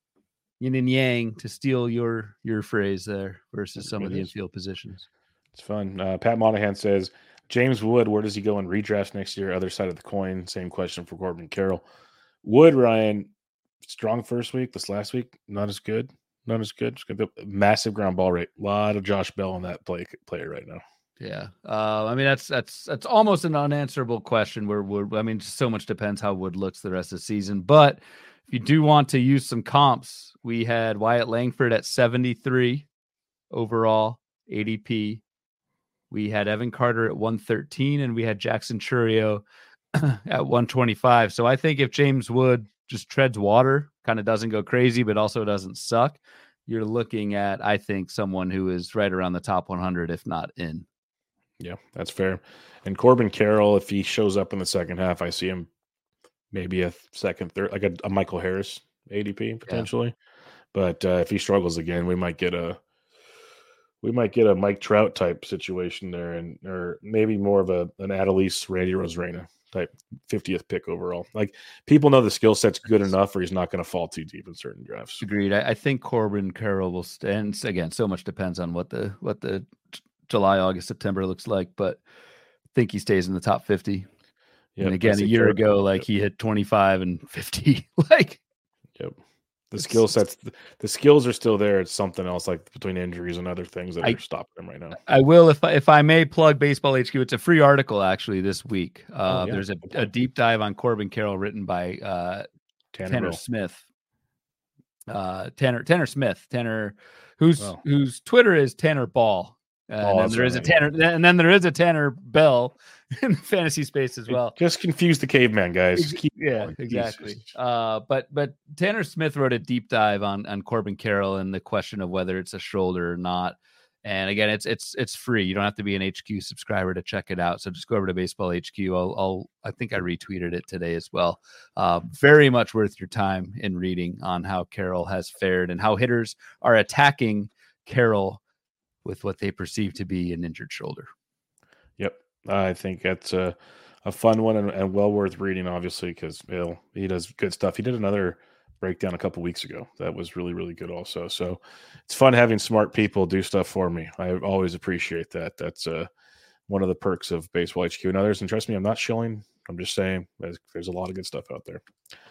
yin and yang, to steal your your phrase there, versus some it of the is. infield positions. It's fun. Uh, Pat Monahan says, James Wood, where does he go in redrafts next year? Other side of the coin. Same question for Corbin Carroll. Wood, Ryan, strong first week. This last week, not as good. Not as good. Just gonna be a massive ground ball rate. A lot of Josh Bell on that play player right now. Yeah, uh, I mean that's that's that's almost an unanswerable question. Where Wood, I mean, so much depends how Wood looks the rest of the season. But if you do want to use some comps, we had Wyatt Langford at seventy-three overall A D P. We had Evan Carter at one thirteen, and we had Jackson Chourio at one twenty-five. So I think if James Wood just treads water, kind of doesn't go crazy, but also doesn't suck, you're looking at, I think, someone who is right around the top one hundred, if not in. Yeah, that's fair. And Corbin Carroll, if he shows up in the second half, I see him maybe a second, third, like a, a Michael Harris A D P potentially. Yeah. But uh, if he struggles again, we might get a we might get a Mike Trout type situation there, and or maybe more of a an Adolis Randy Rosarena type fiftieth pick overall. Like, people know the skill set's good enough, or he's not going to fall too deep in certain drafts. Agreed. I, I think Corbin Carroll will stand. Again, so much depends on what the what the July, August, September looks like, but I think he stays in the top fifty. Yep, and again, a year Carroll, ago, like yep. he hit twenty-five and fifty. Like, yep. the skill sets, the, the skills are still there. It's something else, like between injuries and other things that I, are stopping them right now. I will, if I, if I may plug Baseball H Q. It's a free article actually this week. Uh, oh, yeah. There's a, a deep dive on Corbin Carroll written by uh, Tanner, Tanner Smith. Uh, Tanner Tanner Smith. Tanner, whose oh. whose Twitter is Tanner Ball. Uh, oh, and then there is a Tanner, yeah. and then there is a Tanner Bell in the fantasy space as well. Just confuse the caveman, guys. Keep yeah, going. exactly. Jesus. Uh, but but Tanner Smith wrote a deep dive on on Corbin Carroll and the question of whether it's a shoulder or not. And again, it's it's it's free. You don't have to be an H Q subscriber to check it out. So just go over to Baseball H Q. I'll, I'll I think I retweeted it today as well. Uh, very much worth your time in reading on how Carroll has fared and how hitters are attacking Carroll with what they perceive to be an injured shoulder. Yep. I think that's a, a fun one and, and well worth reading, obviously, because he does good stuff. He did another breakdown a couple weeks ago that was really, really good also. So it's fun having smart people do stuff for me. I always appreciate that. That's uh, one of the perks of Baseball H Q and others. And trust me, I'm not shilling. I'm just saying there's, there's a lot of good stuff out there.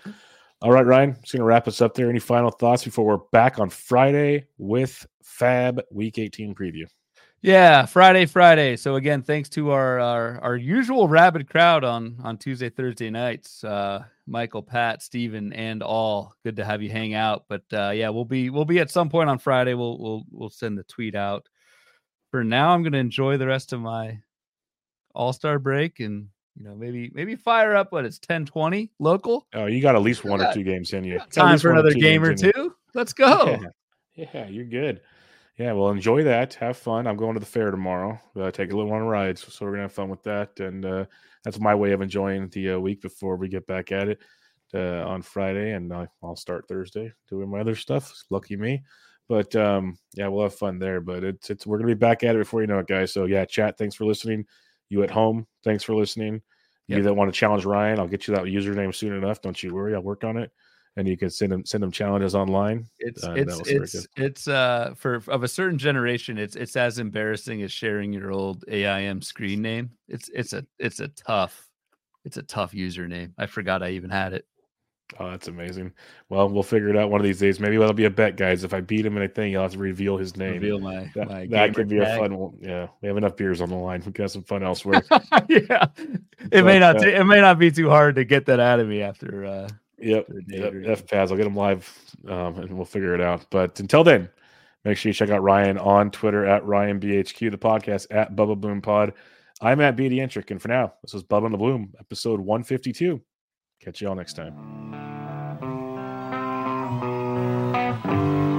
All right, Ryan, just going to wrap us up there. Any final thoughts before we're back on Friday with Fab Week eighteen preview? Yeah, Friday, Friday. So again, thanks to our our, our usual rabid crowd on, on Tuesday, Thursday nights. Uh, Michael, Pat, Steven, and all. Good to have you hang out. But uh, yeah, we'll be we'll be at some point on Friday. We'll we'll we'll send the tweet out. For now, I'm going to enjoy the rest of my All-Star break and you know maybe maybe fire up what it's ten twenty local. Oh, you got at least one or two games in you. Time for another game or two. Let's go. Yeah. yeah, you're good. Yeah, well, enjoy that. Have fun. I'm going to the fair tomorrow. Uh, take a little on rides, so we're gonna have fun with that. And uh, that's my way of enjoying the uh, week before we get back at it uh, on Friday. And uh, I'll start Thursday doing my other stuff. Lucky me. But um, yeah, we'll have fun there. But it's it's we're gonna be back at it before you know it, guys. So yeah, chat. Thanks for listening. You at home, thanks for listening. You yep. that want to challenge Ryan, I'll get you that username soon enough. Don't you worry. I'll work on it. And you can send them send them challenges online. It's uh, it's it's it's uh for of a certain generation. It's it's as embarrassing as sharing your old A I M screen name. It's it's a it's a tough it's a tough username. I forgot I even had it. Oh, that's amazing. Well, we'll figure it out one of these days. Maybe that'll be a bet, guys. If I beat him in a thing, I'll have to reveal his name. Reveal my that, my that could be tag. a fun one. Yeah, we have enough beers on the line. We got some fun elsewhere. yeah, it but, may not uh, it may not be too hard to get that out of me after. uh Yep, yep F P A S. I'll get them live, um, and we'll figure it out. But until then, make sure you check out Ryan on Twitter at Ryan B H Q, the podcast at Bubba Bloom Pod. I'm at B D Entrick, and for now, this is Bubba and the Bloom, episode one fifty-two. Catch you all next time.